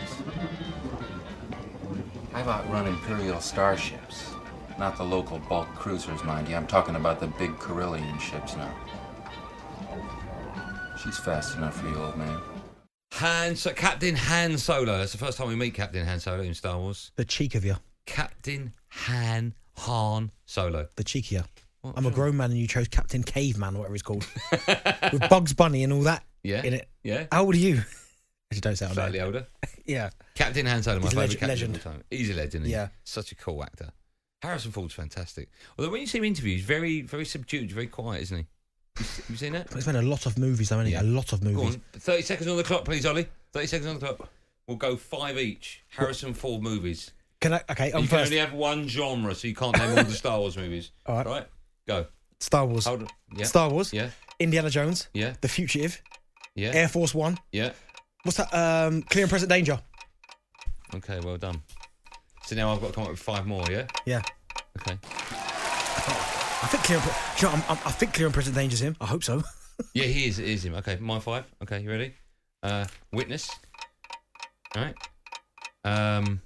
I've outrun Imperial starships. Not the local bulk cruisers, mind you. I'm talking about the big Carillion ships now. She's fast enough for you, old man. Han, so Captain Han Solo. That's the first time we meet Captain Han Solo in Star Wars. The cheek of you. Captain Han Han Solo. The cheek of you. What, I'm a sure. grown man and you chose Captain Caveman, or whatever he's called. With Bugs Bunny and all that Yeah. in it. Yeah. How old are you? Actually, don't say how old. Slightly older. Yeah. Captain Han Solo, my He's a favourite leg- captain legend. of all time. He's a legend. Isn't he? Yeah. Such a cool actor. Harrison Ford's fantastic. Although when you see him interviews, very, very subdued, very quiet, isn't he? You, you seen that? He's made a lot of movies, though, hasn't he? Yeah. A lot of Go movies. on. thirty seconds on the clock, please, Ollie. thirty seconds on the clock. We'll go five each. Harrison Ford movies. Can I? Okay, I'm you can first. only have one genre, so you can't name all the Star Wars movies. All right. Right? Go. Star Wars. Hold on. Yeah. Star Wars. Yeah. Indiana Jones. Yeah. The Fugitive. Yeah. Air Force One. Yeah. What's that? Um, Clear and Present Danger. Okay, well done. So now I've got to come up with five more, yeah? Yeah. Okay. I think Clear and, Pre- Do you know, I'm, I'm, I think Clear and Present Danger's him. I hope so. Yeah, he is. It is him. Okay, my five. Okay, you ready? Uh, Witness. All right. Um.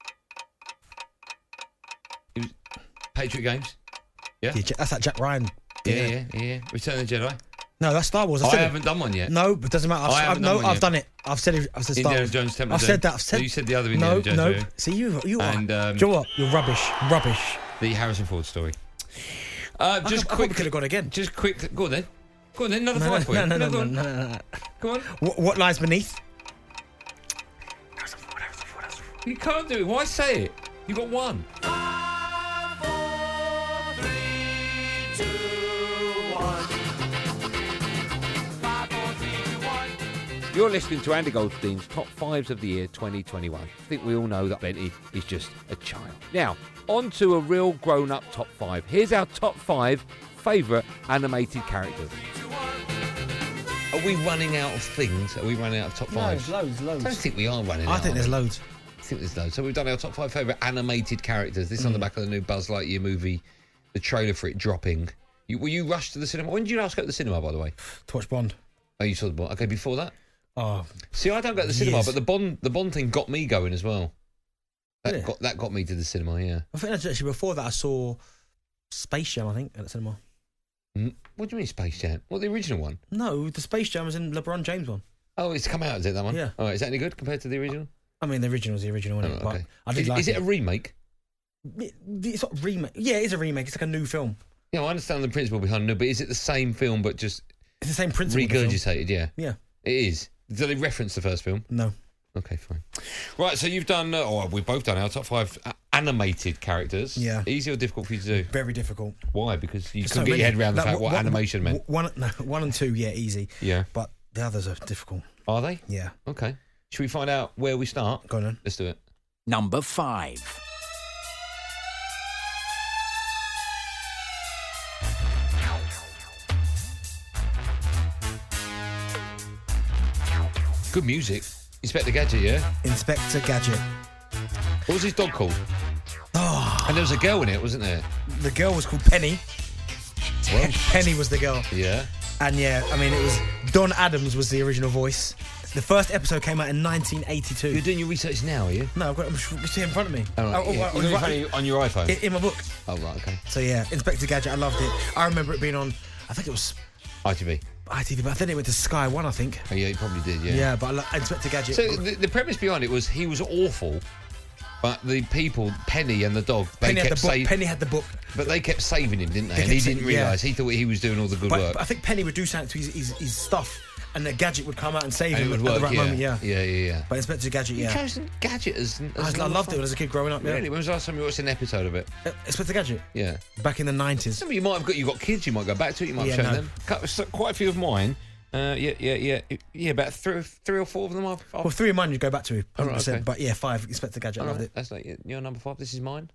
He was Patriot Games. Yeah. Yeah, that's that Jack Ryan. Yeah, yeah, yeah. yeah. Return of the Jedi. No, that's Star Wars. I said it. haven't done one yet. No, but it doesn't matter. I've, I I've, haven't no, done one I've yet. done it. I've said it. I've said Star Indiana Wars. Jones, Temple I've of said Doom. that. I've said. No, you said the other Indiana no, Jones. no. movie. See you. You are. And, um, Do you know what? You're rubbish. Rubbish. The Harrison Ford story. Uh, I just could- I quick. could have gone again. Just quick. Go on then. Go on then. Another No, five for no, you. no, no, go no, on. no, no, no. Come on. What, what lies beneath? You can't do it. Why say it? You got one. You're listening to Andy Goldstein's Top Fives of the Year twenty twenty-one. I think we all know that Benty is just a child. Now, on to a real grown-up top five. Here's our top five favourite animated characters. Are we running out of things? Are we running out of top fives? Loads, loads, I don't think we are running I out. think are there's we? loads. I think there's loads. So we've done our top five favourite animated characters. This on the back of the new Buzz Lightyear movie, the trailer for it dropping. You, were you rushed to the cinema? When did you last go to the cinema, by the way? To watch Bond. Oh, you saw the Bond. Okay, before that? Oh. See, I don't go to the cinema, Years. but the Bond the Bond thing got me going as well. That Did it? got that got me to the cinema, yeah. I think that's actually before that I saw Space Jam, I think, at the cinema. Mm, what do you mean Space Jam? What, the original one? No, the Space Jam was in LeBron James one. Oh, it's come out, is it, that one? Yeah. All right, is that any good compared to the original? I mean, the original's the original, isn't Oh, it? But okay. I did Is, like is it a remake? It- It's not a remake. Yeah, it is a remake. It's like a new film. Yeah, I understand the principle behind it, but is it the same film but just It's the same principle. of the film. regurgitated? Yeah. Yeah. It is. Do they reference the first film? No. Okay, fine. Right, so you've done, uh, or we've both done our top five uh, animated characters. Yeah. Easy or difficult for you to do? Very difficult. Why? Because you There's couldn't so get your many. head around the Like, fact what one- animation meant. One, no, one and two, yeah, easy. Yeah. But the others are difficult. Are they? Yeah. Okay. Should we find out where we start? Go on then. Let's do it. Number five. Good music. Inspector Gadget, yeah? Inspector Gadget. What was his dog called? Oh. And there was a girl in it, wasn't there? The girl was called Penny. Well. Penny was the girl. Yeah. And yeah, I mean, it was Don Adams was the original voice. The first episode came out in nineteen eighty-two. You're doing your research now, are you? No, I've got it's here in front of me. Oh, right. Oh, oh, yeah. oh, You're right- doing it on your iPhone? in, in my book. Oh, right, okay. So yeah, Inspector Gadget, I loved it. I remember it being on, I think it was I T V. I T V, but I think it went to Sky One, I think. Oh, yeah, you probably did, yeah. Yeah, but I lo- Inspector Gadget. So the, the premise behind it was he was awful, But the people, Penny and the dog, they Penny had kept the book. saving. Penny had the book. But they kept saving him, didn't they? They and he kept didn't sa- yeah. realise. He thought he was doing all the good But, work. but I think Penny would do something to his, his, his stuff, and the Gadget would come out and save And it him would at work, the right yeah. moment. Yeah, yeah, yeah, yeah. But Inspector Gadget, yeah. You chose Gadget as, as I, I loved it when I was a kid growing up. Yeah. Really? When was the last time you watched an episode of it? Uh, Inspector Gadget. Yeah. Back in the nineties. Some of you might have got you got kids. You might go back to it. You might Yeah, have shown no. them. Cut- so- Quite a few of mine. Uh, yeah, yeah, yeah, yeah. About three, three or four of them. I've, I've Well, three of mine you'd go back to, one hundred All percent. right, okay. But yeah, five, Inspector Gadget, I All loved right, it. That's like your number five. This is mine.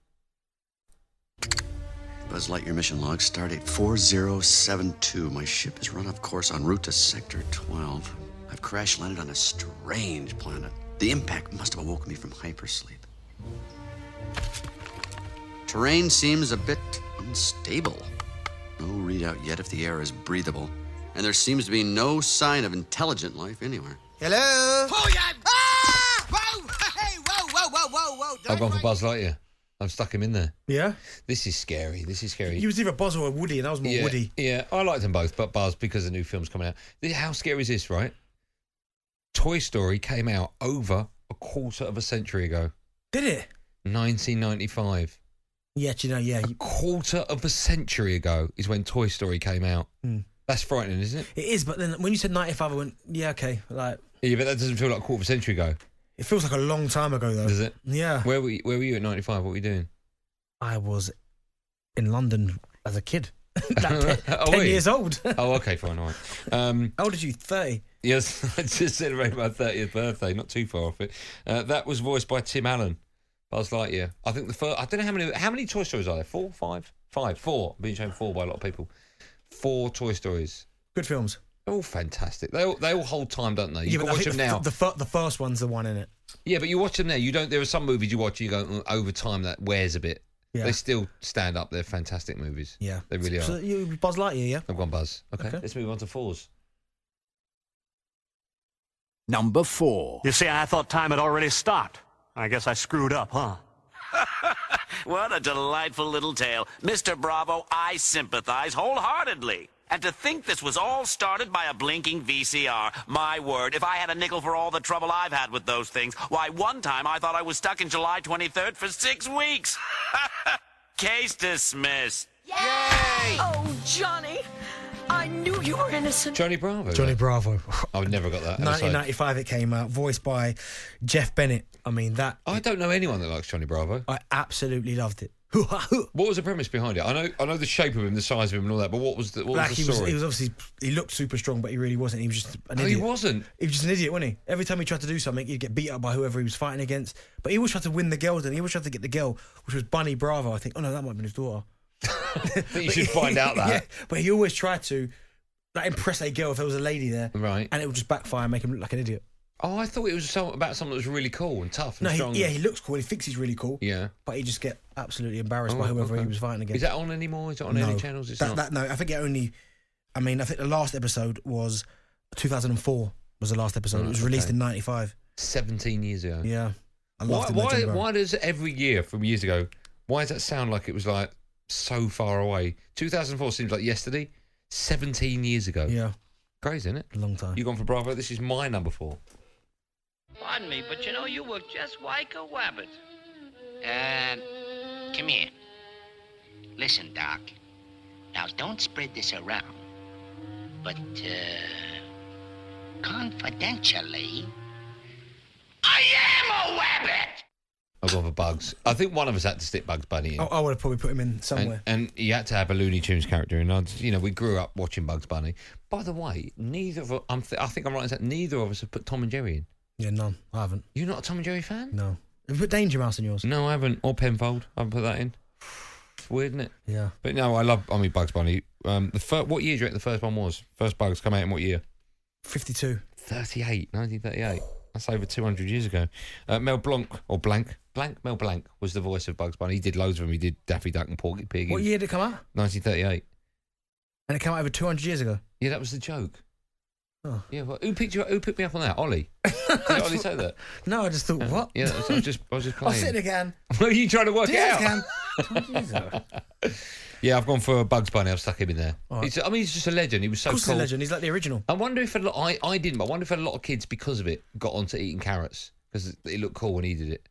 Buzz Lightyear mission log, stardate four zero seven two. My ship is run off course en route to Sector twelve. I've crash landed on a strange planet. The impact must have awoken me from hypersleep. Terrain seems a bit unstable. No readout yet if the air is breathable. And there seems to be no sign of intelligent life anywhere. Hello? Oh, yeah. Ah! Whoa! Hey, whoa, whoa, whoa, whoa, whoa. I've gone for Buzz Lightyear. I've stuck him in there. Yeah? This is scary. This is scary. You was either Buzz or Woody, and I was more yeah, Woody. Yeah, I liked them both, but Buzz because the new film's coming out. This- How scary is this, right? Toy Story came out over a quarter of a century ago. Did it? nineteen ninety-five. Yeah, do you know, yeah. A quarter of a century ago is when Toy Story came out. Hmm. That's frightening, isn't it? It is, but then when you said ninety-five, I went, yeah, okay. Like, Yeah, but that doesn't feel like a quarter of a century ago, it feels like a long time ago, though. does it? Yeah. Where were you, where were you at ninety-five? What were you doing? I was in London as a kid. like ten, Oh, ten were you? years old. Oh, okay, fine, all right. Um, How old did you? thirty? yes, I just celebrated my thirtieth birthday, not too far off it. Uh, that was voiced by Tim Allen, Buzz Lightyear. I think the first, I don't know how many, how many Toy Stories are there? Four, five, five, four. Being shown four by a lot of people. Four Toy Stories. Good films. They're all fantastic. They all, they all hold time, don't they? You yeah, can but I watch think them the, now. The, fir- the first one's the one in it. Yeah, but you watch them now. You don't. There are some movies you watch and you go "Mm, over time that wears a bit. Yeah. They still stand up. They're fantastic movies. Yeah. They really So are. you Buzz Lightyear, yeah? I've gone Buzz. Okay, Okay. let's move on to fours. Number four. You see, I thought time had already stopped. I guess I screwed up, huh? What a delightful little tale. Mister Bravo, I sympathize wholeheartedly. And to think this was all started by a blinking V C R. My word, if I had a nickel for all the trouble I've had with those things, why, one time I thought I was stuck in July twenty-third for six weeks. Case dismissed. Yay! Oh, Johnny, I knew you were innocent. Johnny Bravo. Johnny Bravo. I've never got that. nineteen ninety-five it came out, voiced by Jeff Bennett. I mean, that... I don't know anyone that likes Johnny Bravo. I absolutely loved it. What was the premise behind it? I know, I know the shape of him, the size of him, and all that. But what was the what Like was he the was, story? he was obviously he looked super strong, but he really wasn't. He was just an Oh, he idiot. wasn't? He was just an idiot, wasn't he? Every time he tried to do something, he'd get beat up by whoever he was fighting against. But he always tried to win the girls, and he always tried to get the girl, which was Bunny Bravo. I think. Oh no, that might have been his daughter. But you should find out that. Yeah, but he always tried to like impress a girl if there was a lady there, Right. and it would just backfire and make him look like an idiot. Oh, I thought it was some, about someone that was really cool and tough and No, strong. he, yeah, he looks cool. He thinks he's really cool. Yeah. But he just get absolutely embarrassed Oh, by whoever okay. he was fighting against. Is that on anymore? Is it on no, any channels? It's that, not. that no. I think it only. I mean, I think the last episode was two thousand four. Was the last episode? Right, it was released okay. in ninety-five. Seventeen years ago. Yeah. I Why? loved it. Why, Johnny Bravo. why does every year from years ago? Why does that sound like it was like so far away? two thousand four seems like yesterday. Seventeen years ago. Yeah. Crazy, isn't it? A long time. You gone for Bravo? This is my number four. Pardon me, but you know, you look just like a wabbit. Uh, come here. Listen, Doc. Now, don't spread this around. But, uh, confidentially, I am a wabbit! I've gone for Bugs. I think one of us had to stick Bugs Bunny in. I, I would have probably put him in somewhere. And, and he had to have a Looney Tunes character, and I'd, you know, we grew up watching Bugs Bunny. By the way, neither of us, I'm th- I think I'm right in saying neither of us have put Tom and Jerry in. Yeah, none. I haven't. You're not a Tom and Jerry fan? No. Have you put Danger Mouse in yours? No, I haven't. Or Penfold. I haven't put that in. It's weird, isn't it? Yeah. But no, I love. I mean, Bugs Bunny. Um, the fir- what year do you reckon the first one was? First Bugs come out in what year? fifty-two. thirty-eight, nineteen thirty-eight. That's over two hundred years ago. Uh, Mel Blanc or Blanc, Blanc, Mel Blanc was the voice of Bugs Bunny. He did loads of them. He did Daffy Duck and Porky Pig. What year did it come out? nineteen thirty-eight. And it came out over two hundred years ago. Yeah, that was the joke. Oh. Yeah, well, who picked you? Who picked me up on that? Ollie. Did Ollie say that? No, I just thought, what? Yeah, that was, I was just, I was just playing. I'll sit again. What are you trying to work it out? Again. Yeah, I've gone for Bugs Bunny. I've stuck him in there. All right. He's, I mean, he's just a legend. He was so Of course cool. he's a legend. He's like the original. I wonder if a lot. I, I didn't, but I wonder if a lot of kids, because of it, got onto eating carrots because it looked cool when he did it.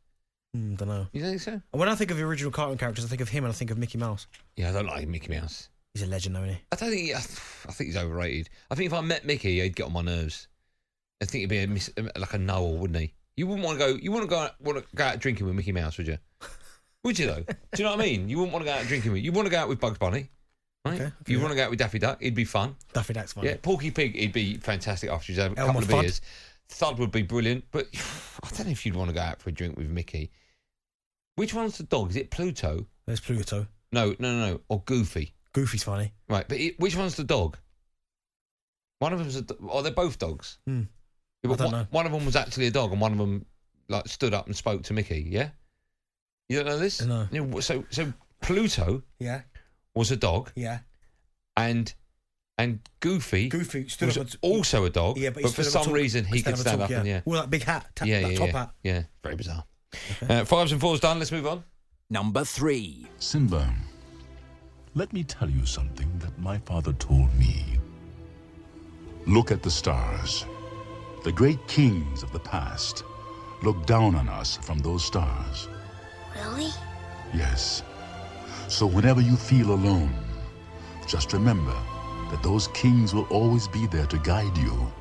Mm, don't know. You think so? When I think of the original cartoon characters, I think of him and I think of Mickey Mouse. Yeah, I don't like Mickey Mouse. He's a legend, though, isn't he? I don't think. He, I think he's overrated. I think if I met Mickey, he'd get on my nerves. I think he'd be a mis- like a Noel, wouldn't he? You wouldn't want to go. You wouldn't go out, want to go out drinking with Mickey Mouse, would you? Would you though? Do you know what I mean? You wouldn't want to go out drinking with. You want to go out with Bugs Bunny, right? Okay, okay, you yeah. want to go out with Daffy Duck? It'd be fun. Daffy Duck's fun. Yeah, Porky Pig, he'd be fantastic after you'd have a Elmer couple of Fudd. beers. Thud would be brilliant, but I don't know if you'd want to go out for a drink with Mickey. Which one's the dog? Is it Pluto? There's Pluto. No, no, no, no. Or Goofy. Goofy's funny. Right, but it, which one's the dog? One of them's a. Oh, they're both dogs. Hmm. Yeah, I but don't one, know. one of them was actually a dog, and one of them like stood up and spoke to Mickey. Yeah, you don't know this? No. You know, so, so Pluto Yeah. was a dog, Yeah. and and Goofy, Goofy stood was up on t- also a dog. Yeah, but, he but for stood up some on top- reason he could on stand top, up and yeah, With that big hat, ta- yeah, that yeah, top yeah, hat. yeah. Very bizarre. Uh, fives and fours done. Let's move on. Number three. Simba, let me tell you something that my father told me. Look at the stars. The great kings of the past look down on us from those stars. Really? Yes. So whenever you feel alone, just remember that those kings will always be there to guide you.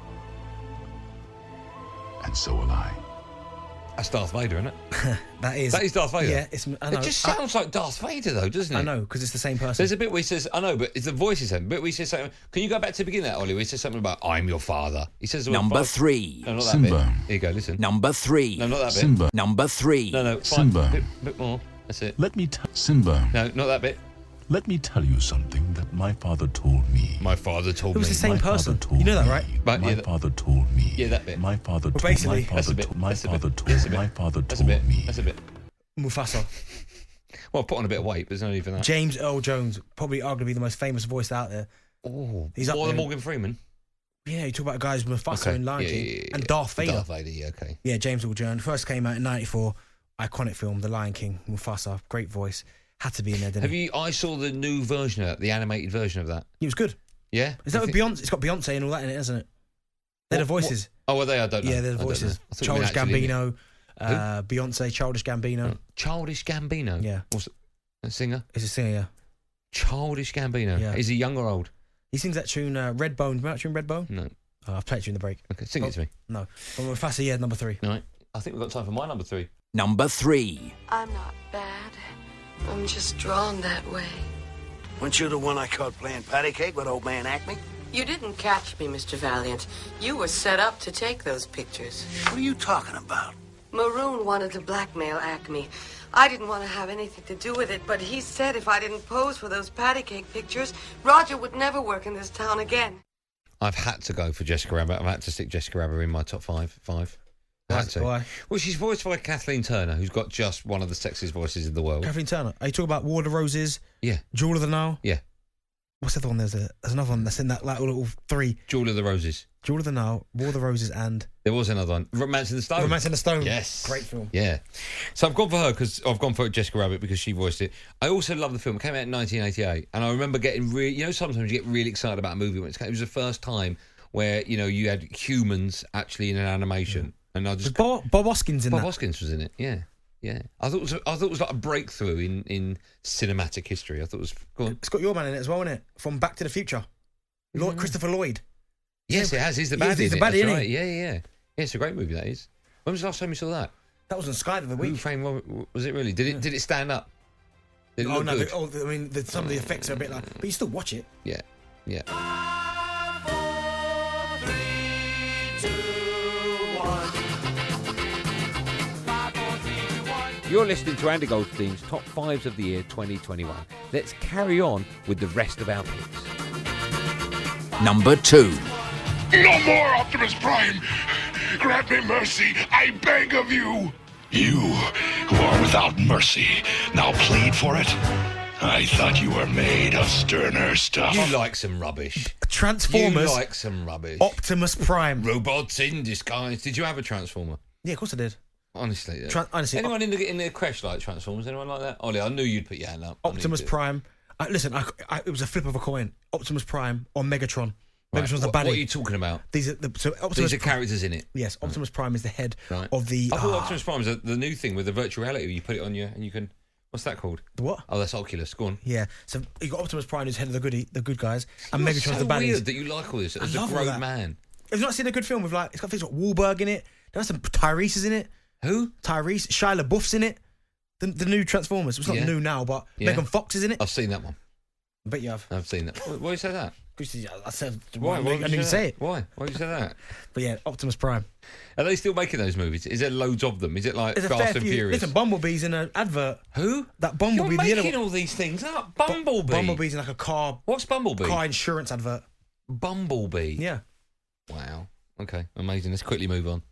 And so will I. That's Darth Vader, isn't it? That is. That is Darth Vader. Yeah, it's. I know. It just sounds like Darth Vader, though, doesn't it? I know, because it's the same person. There's a bit where he says, I know, but it's the voice is him. But where he says something. Can you go back to the beginning of that, Ollie? Where he says something about, I'm your father. He says the word Number father. three. No, not that Simba. bit. Here you go, listen. Number three. No, not that bit. Simba. Number three. No, no, fine. Simba. Bit, bit more. That's it. Let me tell Simba. No, not that bit. Let me tell you something that my father told me. My father told It was me. the same My person. father told You know that, me. right? Right, My yeah, that- father told me. Yeah, that bit. My father Well, told basically- my That's a father bit. told my That's a father bit. told That's a bit. my father That's a told bit. me. That's a bit. Mufasa. Well, put on a bit of weight, but there's no need for that. James Earl Jones, probably arguably the most famous voice out there. Oh, He's up more than there. Morgan Freeman. Yeah, you talk about guys Mufasa Okay. in Lion Yeah, King yeah, yeah, and yeah. Darth Vader. Darth Vader, yeah, okay. Yeah, James Earl Jones first came out in ninety-four. Iconic film, The Lion King. Mufasa, great voice. Had to be in there, didn't Have he? you? I saw the new version of that, the animated version of that. He was good. Yeah. Is that You with think- Beyonce? It's got Beyonce and all that in it, hasn't it? They're the What- voices. what- Oh, are they? I don't know. Yeah, they're the I don't voices. know. I thought you meant Childish actually in it. Gambino, uh, Beyonce, Childish Gambino. Childish Gambino. Yeah. What's a singer? He's a singer, yeah. Childish Gambino. Yeah. Is he young or old? He sings that tune, uh, Redbone. Remember that tune, Redbone? No. Oh, I've played it during the break. Okay, sing it to me. No. But Mufasa, yeah, number three. All right. I think we've got time for my number three. Number three. I'm not bad. I'm just drawn that way. Weren't you the one I caught playing patty cake with old man Acme? You didn't catch me, Mister Valiant. You were set up to take those pictures. What are you talking about? Maroon wanted to blackmail Acme. I didn't want to have anything to do with it, but he said if I didn't pose for those patty cake pictures, Roger would never work in this town again. I've had to go for Jessica Rabbit. I've had to stick Jessica Rabbit in my top five. Five. I had to. Why? Well, she's voiced by Kathleen Turner, who's got just one of the sexiest voices in the world. Kathleen Turner. Are you talking about War of the Roses? Yeah. Jewel of the Nile? Yeah. What's the other one? There's, a, there's another one that's in that like, little three. Jewel of the Roses. Jewel of the Nile, War of the Roses, and... There was another one. Romance in the Stone. Romance in the Stone. Yes. Great film. Yeah. So I've gone for her because I've gone for Jessica Rabbit because she voiced it. I also love the film. It came out in nineteen eighty-eight. And I remember getting really... You know, sometimes you get really excited about a movie when it's... It was the first time where, you know, you had humans actually in an animation. Mm. And I just... Bob, Bob Hoskins in Bob that. Hoskins was in it, yeah. Yeah. I thought it was, I thought it was like a breakthrough in, in cinematic history. I thought it was... Go on. It's got your man in it as well, isn't it? From Back to the Future. Lloyd, Mm. Christopher Lloyd. Yes, it has. He's the He's- baddie. he's in the it. baddie, That's isn't he? right. Yeah, yeah, yeah. Yeah, it's a great movie, that is. When was the last time you saw that? That was on Sky the other week. Who Framed Robert? Was it really? Did it Did it stand up? Did it Oh, look no. good? The, oh, the- I mean, the, some of the effects are a bit like... But you still watch it. Yeah, yeah. You're listening to Andy Goldstein's Top Fives of the Year twenty twenty-one. Let's carry on with the rest of our picks. Number two. No more Optimus Prime! Grant me mercy, I beg of you! You, who are without mercy, now plead for it? I thought you were made of sterner stuff. You like some rubbish. Transformers. You like some rubbish. Optimus Prime. Robots in disguise. Did you have a Transformer? Yeah, of course I did. Honestly, yeah. Tran- honestly, anyone in the in the creche like Transformers? Anyone like that? Ollie, I knew you'd put your hand up. I knew Optimus you'd do it. Prime. I, listen, I, I, it was a flip of a coin. Optimus Prime or Megatron. Megatron's Right. the What, baddie. what are you talking about? These are the so Optimus These are Prime- characters in it. Yes, Optimus Prime is the head Right. of the. I thought ah, Optimus Prime is the, the new thing with the virtual reality where you put it on your and you can. What's that called? The what? Oh, that's Oculus. Go on. Yeah, so you got Optimus Prime who's head of the goody, the good guys, and You're Megatron's so the baddies. weird that you like all this as I a love all grown that. man. Have you not seen a good film with like it's got things like Wahlberg in it? There's some Tyrese is in it. Who? Tyrese. Shia LaBeouf's in it. The, the new Transformers. It's not Yeah. new now, but Yeah. Megan Fox is in it. I've seen that one. I bet you have. I've seen that. Why, why you say that? I said Why? Why I would didn't you even say say that? it. Why? Why would you say that? But yeah, Optimus Prime. Are they still making those movies? Is there loads of them? Is it like There's a Fast fair and few. Furious? Listen, Bumblebee's in an advert. Who? That Bumblebee. You're the making other- all these things up. Bumblebee. Bumblebee's in like a car. What's Bumblebee? Car insurance advert. Bumblebee. Yeah. Wow. Okay. Amazing. Let's quickly move on.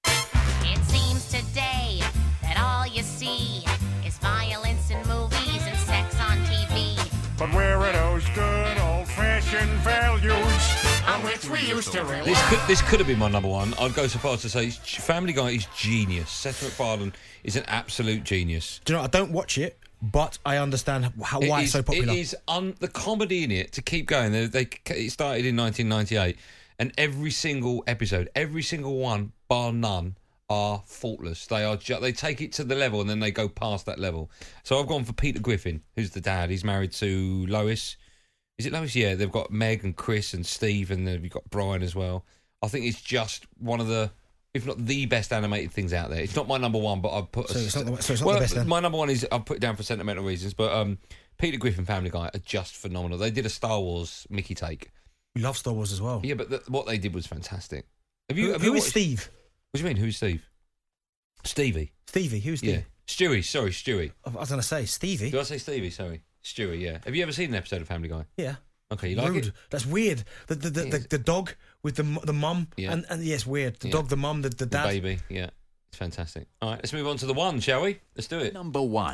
It seems today that all you see is violence in movies and sex on T V. But where are those good old-fashioned values on which we used to rely? This could, this could have been my number one. I'd go so far as to say Family Guy is genius. Seth MacFarlane is an absolute genius. Do you know? I don't watch it, but I understand how why It it's is- so popular. It is un, the comedy in it to keep going. They, they it started in nineteen ninety-eight, and every single episode, every single one, bar none, are faultless. They are ju- they take it to the level, and then they go past that level. So I've gone for Peter Griffin, who's the dad. He's married to Lois. Is it Lois? Yeah. They've got Meg and Chris and Steve, and then you've got Brian as well. I think it's just one of the, if not the best animated things out there. It's not my number one, but I've put. So a, it's not the- so it's not well, the best then? My number one is I've put it down for sentimental reasons, but um, Peter Griffin, Family Guy are just phenomenal. They did a Star Wars Mickey take. We love Star Wars as well. Yeah, but the, what they did was fantastic. Have you? Who- have who you is watched- Steve? What do you mean? Who's Steve? Stevie. Stevie. Who's Steve? Yeah, Stewie. Sorry, Stewie. I was going to say Stevie. Did I say Stevie? Sorry, Stewie. Yeah. Have you ever seen an episode of Family Guy? Yeah. Okay, you like Rude. it? That's weird. The the, the, the, the dog with the mu- the mum Yeah. and and yes, weird. The Yeah. dog, the mum, the, the The dad. baby. Yeah, it's fantastic. All right, let's move on to the one, shall we? Let's do it. Number one.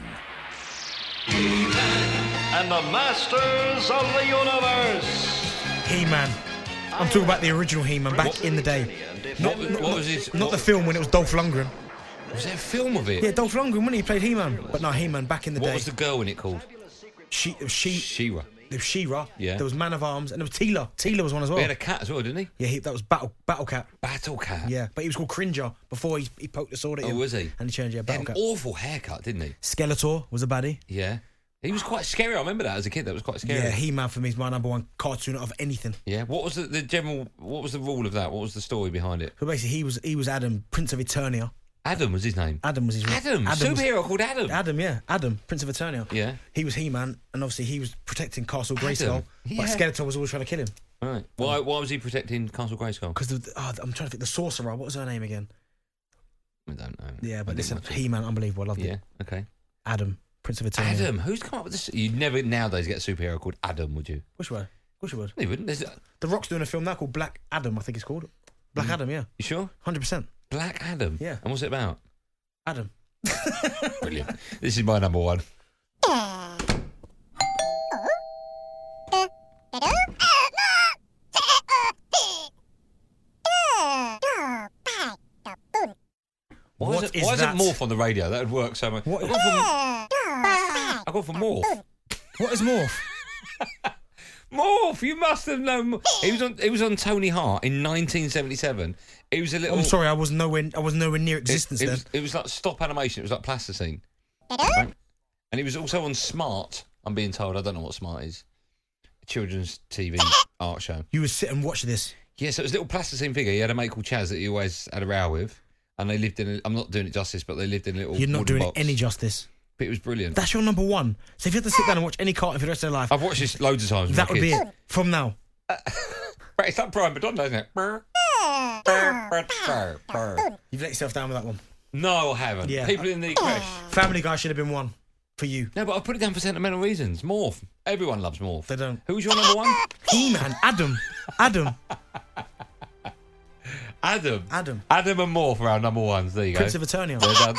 And the Masters of the Universe. He-Man. I'm talking about the original He-Man back in the day. Not, What- not, what not- was his- not what- the film when it was Dolph Lundgren. Was there a film of it? Yeah, Dolph Lundgren when he played He-Man. But no, He-Man back in the What day. was the girl in it called? She, it was she, She-Ra. there was She-Ra. Yeah. There was Man of Arms, and there was Teela. Teela was one as well. He had a cat as well, didn't he? Yeah, he, that was Battle Battle Cat. Battle Cat. Yeah, but he was called Cringer before he, he poked the sword at Oh, him. was he? And he changed, yeah, He had Battle an Cat. awful haircut, didn't he? Skeletor was a baddie. Yeah. He was quite scary. I remember that as a kid. That was quite scary. Yeah, He-Man for me is my number one cartoon of anything. Yeah. What was the, the general? What was the rule of that? What was the story behind it? So basically, he was he was Adam, Prince of Eternia. Adam was his name. Adam was his Adam, was- superhero called Adam. Adam, yeah, Adam, Prince of Eternia. Yeah. He was He-Man, and obviously he was protecting Castle Grayskull. Adam, But yeah. Skeletor was always trying to kill him. All right. Why? Why was he protecting Castle Grayskull? Because oh, I'm trying to think the sorcerer. What was her name again? I don't know. Yeah, I but didn't listen, watch it. He-Man, unbelievable. I loved Yeah. it. Okay. Adam, Prince of Eternia. Adam. Who's come up with this? You'd never nowadays get a superhero called Adam, would you? Which one? Which one? No, you wouldn't. There's, The Rock's doing a film now called Black Adam. I think it's called Black Mm. Adam. Yeah, you sure? hundred percent. Black Adam. Yeah. And what's it about? Adam. Brilliant. This is my number one. Why What is, it, is why is it that? morph on the radio? That would work so much. What- I've gone for, I've gone for morph. What is morph? Morph, you must have known. He was on. He was on Tony Hart in nineteen seventy-seven. It was a little. I'm sorry, I was nowhere. I was nowhere near It, existence it then. was, it was like stop animation. It was like plasticine. Right? And he was also on Smart. I'm being told. I don't know what Smart is. A children's T V art show. You would sit and watch this. Yeah, so it was a little plasticine figure. He had a mate called Chaz that he always had a row with, and they lived in. A, I'm not doing it justice, but they lived in a little. You're not wooden doing box. it any justice. But it was brilliant. That's your number one. So if you had to sit down and watch any cartoon for the rest of their life, I've watched this loads of times. with that my would be kids. it from now. Right, it's that Brian Madonna, isn't it? You've let yourself down with that one. No, I haven't. Yeah. People in the crash. Family Guy should have been one for you. No, but I put it down for sentimental reasons. Morph. Everyone loves Morph. They don't. Who's your number one? He-Man, Adam, Adam, Adam. Adam, Adam and Morph are our number ones. There you go. Prince of Eternia. They're done.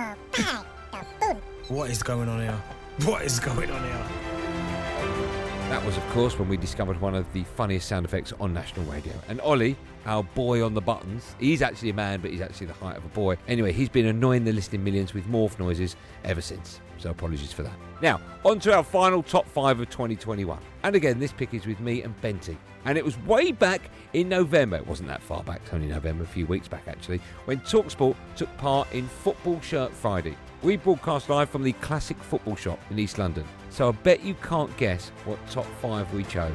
What is going on here? What is going on here? That was, of course, when we discovered one of the funniest sound effects on national radio. And Ollie, our boy on the buttons, he's actually a man, but he's actually the height of a boy. Anyway, he's been annoying the listening millions with morph noises ever since. So apologies for that. Now, on to our final top five of twenty twenty-one. And again, this pick is with me and Benty. And it was way back in November, it wasn't that far back, only November, a few weeks back actually, when TalkSport took part in Football Shirt Friday. We broadcast live from the Classic Football Shop in East London. So I bet you can't guess what top five we chose.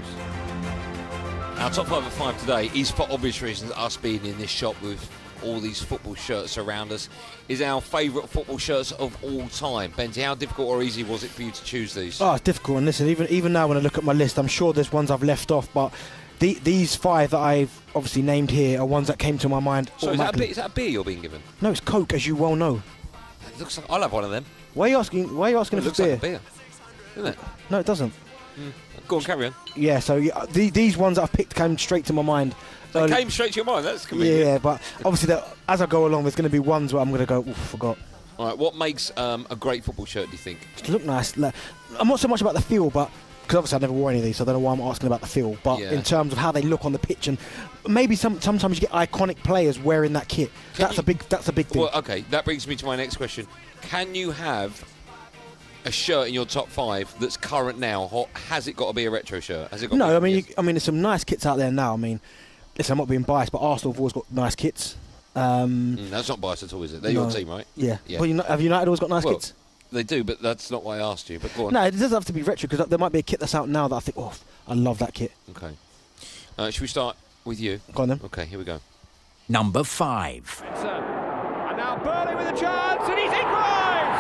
Our top five of five today is, for obvious reasons, us being in this shop with all these football shirts around us, is our favourite football shirts of all time. Benty, how difficult or easy was it for you to choose these? Oh, it's difficult. And listen, even even now when I look at my list, I'm sure there's ones I've left off, but the, these five that I've obviously named here are ones that came to my mind. So is that, a beer, is that a beer you're being given? No, it's Coke, as you well know. It looks like I'll have one of them. Why are you asking? Why are you asking It for looks beer? like a beer, doesn't it? No, it doesn't. Mm. Go on, carry on. Yeah, so yeah, the, these ones that I've picked came straight to my mind. They Early- came straight to your mind. That's convenient. Yeah, but obviously that, as I go along, there's going to be ones where I'm going to go, oof, forgot. All right, what makes um, a great football shirt, do you think? Just look nice. Like, I'm not so much about the feel, but because obviously I never wore any of these, so I don't know why I'm asking about the feel. But Yeah. in terms of how they look on the pitch, and maybe some sometimes you get iconic players wearing that kit. Can that's you- a big. That's a big thing. Well, okay, that brings me to my next question. Can you have a shirt in your top five that's current now, or has it got to be a retro shirt? Has it got no, to be, I mean, you, I mean, there's some nice kits out there now. I mean, listen, I'm not being biased, but Arsenal have always got nice kits. Um, Mm, that's not biased at all, is it? They're no. your team, right? Yeah. Yeah. Well, you know, have United always got nice Well, kits? They do, but that's not why I asked you. But go on. No, it doesn't have to be retro because there might be a kit that's out now that I think, oh, I love that kit. Okay. Uh, should we start with you? Go on then. Okay, here we go. Number five. And now Burley with a chance, and he's equalised!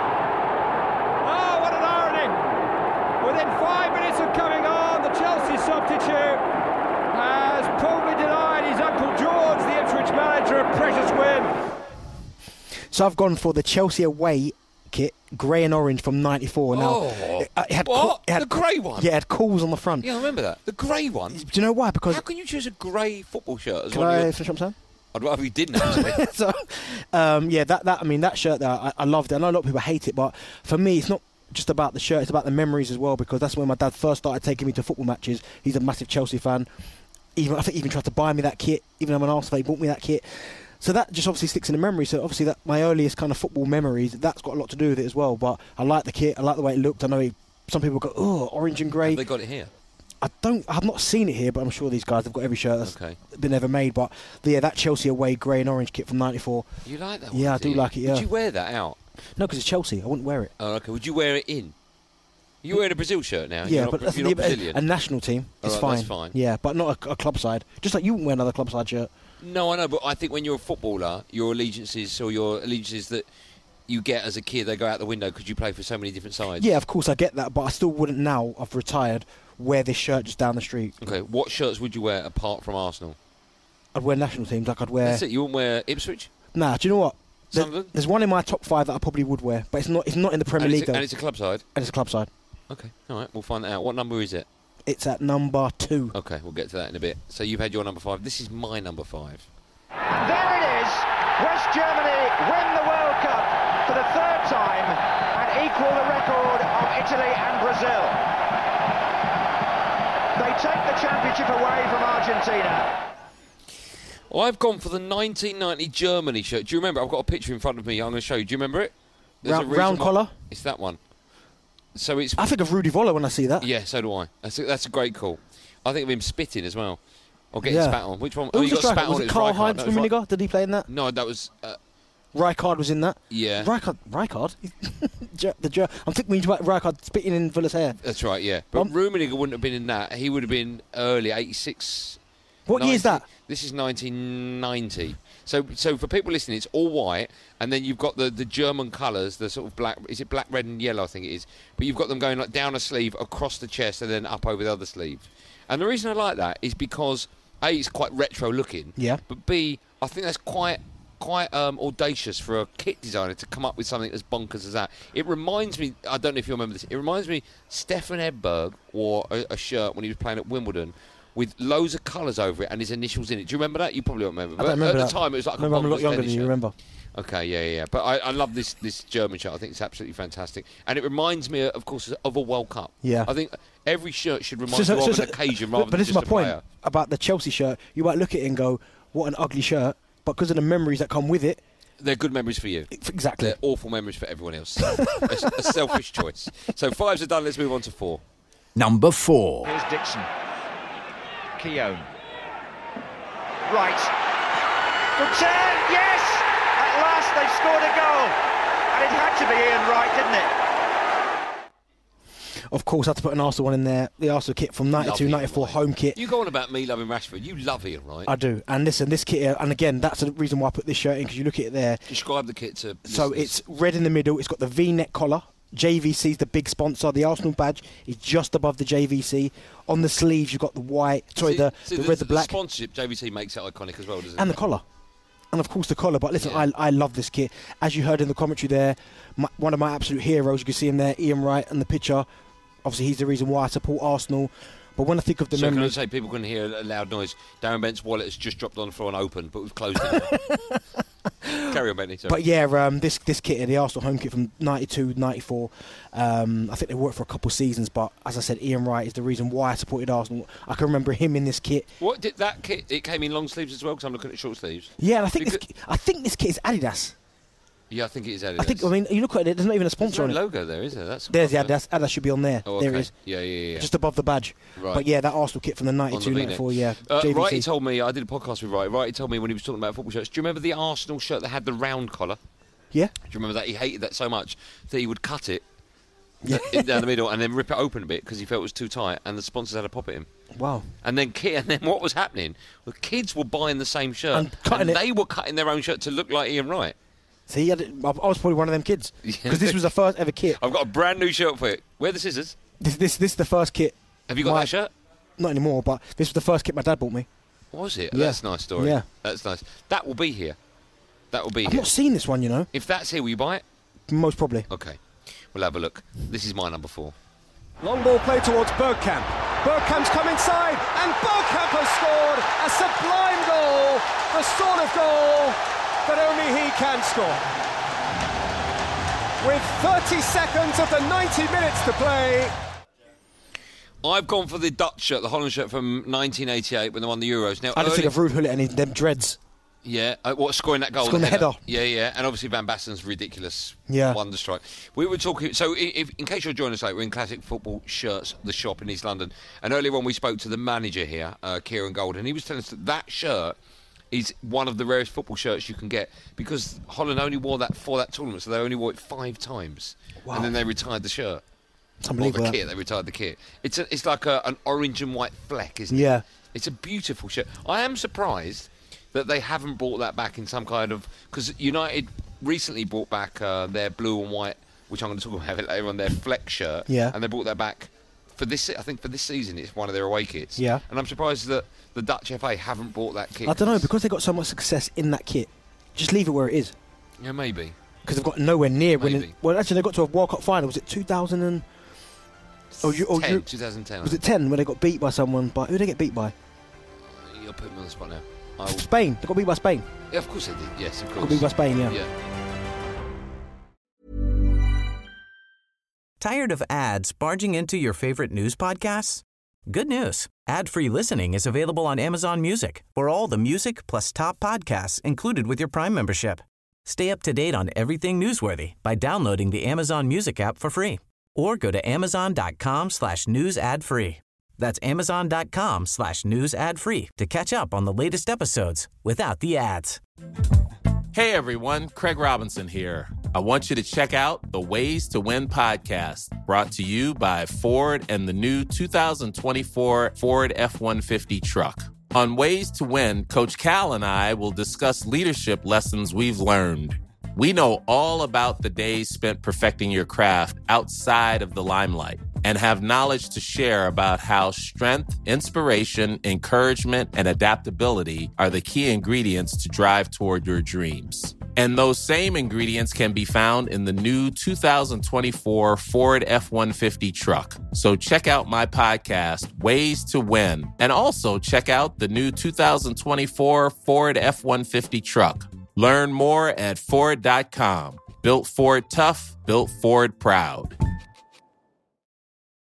Oh, what an irony! Within five minutes of coming on, the Chelsea substitute has probably denied his Uncle George, the Ipswich manager, a precious win. So I've gone for the Chelsea away kit, grey and orange from ninety-four. Now, Oh, it, it had what? co- it had The grey one? Yeah, it had calls on the front. Yeah, I remember that. The grey one. Do you know why? Because How can you choose a grey football shirt as can one of I your... finish what I'm saying? I'd rather you didn't, actually. so, um, yeah, that, that I mean that shirt there, I, I loved it. I know a lot of people hate it, but for me, it's not just about the shirt; it's about the memories as well. Because that's when my dad first started taking me to football matches. He's a massive Chelsea fan. Even I think he even tried to buy me that kit. Even though I'm an Arsenal fan, he bought me that kit. So that just obviously sticks in the memory. So obviously that my earliest kind of football memories, that's got a lot to do with it as well. But I like the kit. I like the way it looked. I know he, some people go, oh, orange and grey. Have they got it here? I don't. I've not seen it here, but I'm sure these guys have got every shirt that's Okay. been ever made. But yeah, that Chelsea away grey and orange kit from ninety-four. You like that Yeah, one, I do you? like it. Yeah. Would you wear that out? No, because it's Chelsea. I wouldn't wear it. Oh, okay. Would you wear it in? You're wearing a Brazil shirt now. Yeah, you're not, but that's you're not the- Brazilian. a national team. All It's right, fine. that's fine. Yeah, but not a, a club side. Just like you wouldn't wear another club side shirt. No, I know, but I think when you're a footballer, your allegiances or your allegiances that you get as a kid, they go out the window because you play for so many different sides. Yeah, of course I get that, but I still wouldn't now. I've retired. Wear this shirt just down the street. Okay, what shirts would you wear apart from Arsenal? I'd wear national teams. Like I'd wear. That's it. You wouldn't wear Ipswich? Nah, do you know what? There- Sunderland? there's one in my top five that I probably would wear, but it's not. It's not in the Premier and League it's a, though. and it's a club side. And it's a club side. Okay, all right, we'll find that out. What number is it? It's at number two. Okay, we'll get to that in a bit. So you've had your number five. This is my number five. There it is. West Germany win the World Cup for the third time and equal the record of Italy and Brazil. They take the championship away from Argentina. Well, I've gone for the nineteen ninety Germany shirt. Do you remember? I've got a picture in front of me. I'm going to show you. Do you remember it? There's Round- a reason round why- collar? It's that one. So it's. I think of Rudy Voller when I see that. Yeah, so do I. That's a, that's a great call. I think of him spitting as well. Or getting Yeah. spat on. Which one? Who oh, was you the got striker? spat Was on. it was Karl Rijkaard. Heinz That was Ri- Rummenigge? Did he play in that? No, that was. Uh, Rijkaard was in that. Yeah. Rijkaard. Rijkaard. Ger- the Ger- I'm thinking about Rijkaard spitting in Villa's hair. That's right, yeah. But Um, Rummenigge wouldn't have been in that. He would have been early, eighty-six. What year is that? This is nineteen ninety. So so for people listening, it's all white, and then you've got the, the German colours, the sort of black, is it black, red and yellow, I think it is. But you've got them going like down a sleeve, across the chest, and then up over the other sleeve. And the reason I like that is because, A, it's quite retro looking. Yeah. But B, I think that's quite quite um, audacious for a kit designer to come up with something as bonkers as that. It reminds me, I don't know if you remember this, it reminds me Stefan Edberg wore a, a shirt when he was playing at Wimbledon with loads of colours over it and his initials in it. Do you remember that? You probably don't remember. I don't But remember at that. the time, it was like Remember, a I'm a lot bonkers younger tennis than you. shirt. Remember? Okay, yeah, yeah, yeah. But I, I love this this German shirt. I think it's absolutely fantastic, and it reminds me, of course, of a World Cup. Yeah. I think Every shirt should remind So- so- you so- of so- an occasion but, rather but than this is just my a point player. about the Chelsea shirt. You might look at it and go, "What an ugly shirt," but because of the memories that come with it, They're good memories for you. Exactly. They're awful memories for everyone else. a, a selfish choice. So fives are done. Let's move on to four. Number four. Here's Dixon. Keown. Right. Good turn, yes! At last they've scored a goal. And it had to be Ian Wright, didn't it? of course, I had to put an Arsenal one in there. The Arsenal kit from ninety-two ninety-four home kit. You go on about me loving Rashford. You love Ian, right? I do. And listen, this kit here, and again, that's the reason why I put this shirt in, because you look at it there. Describe the kit to So listeners. it's red in the middle. It's got the V-neck collar. J V C's the big sponsor. The Arsenal badge is just above the J V C. On the sleeves, you've got the white, sorry, See- the, see, the red, the black, sponsorship, J V C makes it iconic as well, doesn't it? and the collar. And of course the collar. But listen, I, I love this kit. As you heard in the commentary there, my, one of my absolute heroes, you can see him there, Ian Wright, and the picture. Obviously, he's the reason why I support Arsenal. But when I think of the so can I memories... say people can hear a loud noise? Darren Bent's wallet has just dropped on the floor and opened, but we've closed it. Carry on, Benny. Sorry. But yeah, um, this this kit, the Arsenal home kit from ninety-two ninety-four, um, I think they worked for a couple of seasons, but as I said, Ian Wright is the reason why I supported Arsenal. I can remember him in this kit. What did that kit? It came in long sleeves as well, because I'm looking at short sleeves. Yeah, and I think this, Because- ki- I think this kit is Adidas. Yeah, I think it is Adidas. I think, I mean, you look at it, there's not even a There's sponsor no on it. logo there, is there? That's There's the quite Adidas. Adidas should be on there. Oh, There okay. it is. Yeah, yeah, yeah. Just above the badge. Right. But yeah, that Arsenal kit from the On the ninety-two V-neck. ninety-four, yeah. Uh, J V C. Righty told me, I did a podcast with Righty. Righty told me when he was talking about football shirts. Do you remember the Arsenal shirt that had the round collar? Yeah. Do you remember that? He hated that so much that he would cut it yeah. in, down the middle and then rip it open a bit because he felt it was too tight, and the sponsors had a pop at him. Wow. And then, ki- and then what was happening? Well, kids were buying the same shirt, And cutting and it. they were cutting their own shirt to look like Ian Wright. So he had it, I I was probably one of them kids. Because this was the first ever kit. I've got a brand new shirt for you. Where are the scissors? This this this is the first kit. Have you got my- that shirt? Not anymore, but this was the first kit my dad bought me. Was it? Yeah. That's a nice story. Yeah. That's nice. That will be here. That will be I've here. not seen this one, you know. If that's here, will you buy it? Most probably. Okay. We'll have a look. This is my number four. Long ball play towards Bergkamp. Bergkamp's come inside, and Bergkamp has scored a sublime goal, the sort of goal that only he can score. With thirty seconds of the ninety minutes to play. I've gone for the Dutch shirt, the Holland shirt from nineteen eighty-eight when they won the Euros. Now, I just think early- of Ruud Gullit and his, them dreads. Yeah, uh, what, scoring that goal? Scoring the header. Yeah, yeah, and obviously Van Basten's ridiculous Yeah. wonder strike. We were talking, so i- if, in case you're joining us late, we're in Classic Football Shirts, the shop in East London, and earlier on we spoke to the manager here, uh, Kieran Gold, and he was telling us that that shirt is one of the rarest football shirts you can get, because Holland only wore that for that tournament, so they only wore it five times, Wow. and then they retired the shirt. It's Or unbelievable. the that. kit, they retired the kit. It's a, it's like a, an orange and white fleck, isn't it? Yeah. It's a beautiful shirt. I am surprised that they haven't brought that back in some kind of... Because United recently brought back uh, their blue and white, which I'm going to talk about later on, their flex shirt. Yeah. And they brought that back for this... I think for this season, it's one of their away kits. Yeah. And I'm surprised that the Dutch F A haven't brought that kit. I don't know, because they got so much success in that kit, just leave it where it is. Yeah, maybe. Because they've got nowhere near winning. Maybe. Well, actually, they got to a World Cup final. Was it two thousand and... Oh, you, oh, ten, you, twenty ten. was it ten when they got beat by someone? By, who did they get beat by? You're putting me on the spot now. I will- Spain. They got beat by Spain. Yeah, of course they did. Yes, of course. Got beat by Spain, yeah. Yeah. Tired of ads barging into your favorite news podcasts? Good news. Ad-free listening is available on Amazon Music for all the music plus top podcasts included with your Prime membership. Stay up to date on everything newsworthy by downloading the Amazon Music app for free or go to amazon.com slash news ad free. That's amazon.com slash news ad free to catch up on the latest episodes without the ads. Hey everyone, Craig Robinson here. I want you to check out the Ways to Win podcast, brought to you by Ford and the new two thousand twenty-four Ford F one fifty truck. On Ways to Win, Coach Cal and I will discuss leadership lessons we've learned. We know all about the days spent perfecting your craft outside of the limelight and have knowledge to share about how strength, inspiration, encouragement, and adaptability are the key ingredients to drive toward your dreams. And those same ingredients can be found in the new two thousand twenty-four Ford F one fifty truck. So check out my podcast, Ways to Win, and also check out the new two thousand twenty-four Ford F one fifty truck. Learn more at Ford dot com. Built Ford tough, built Ford proud.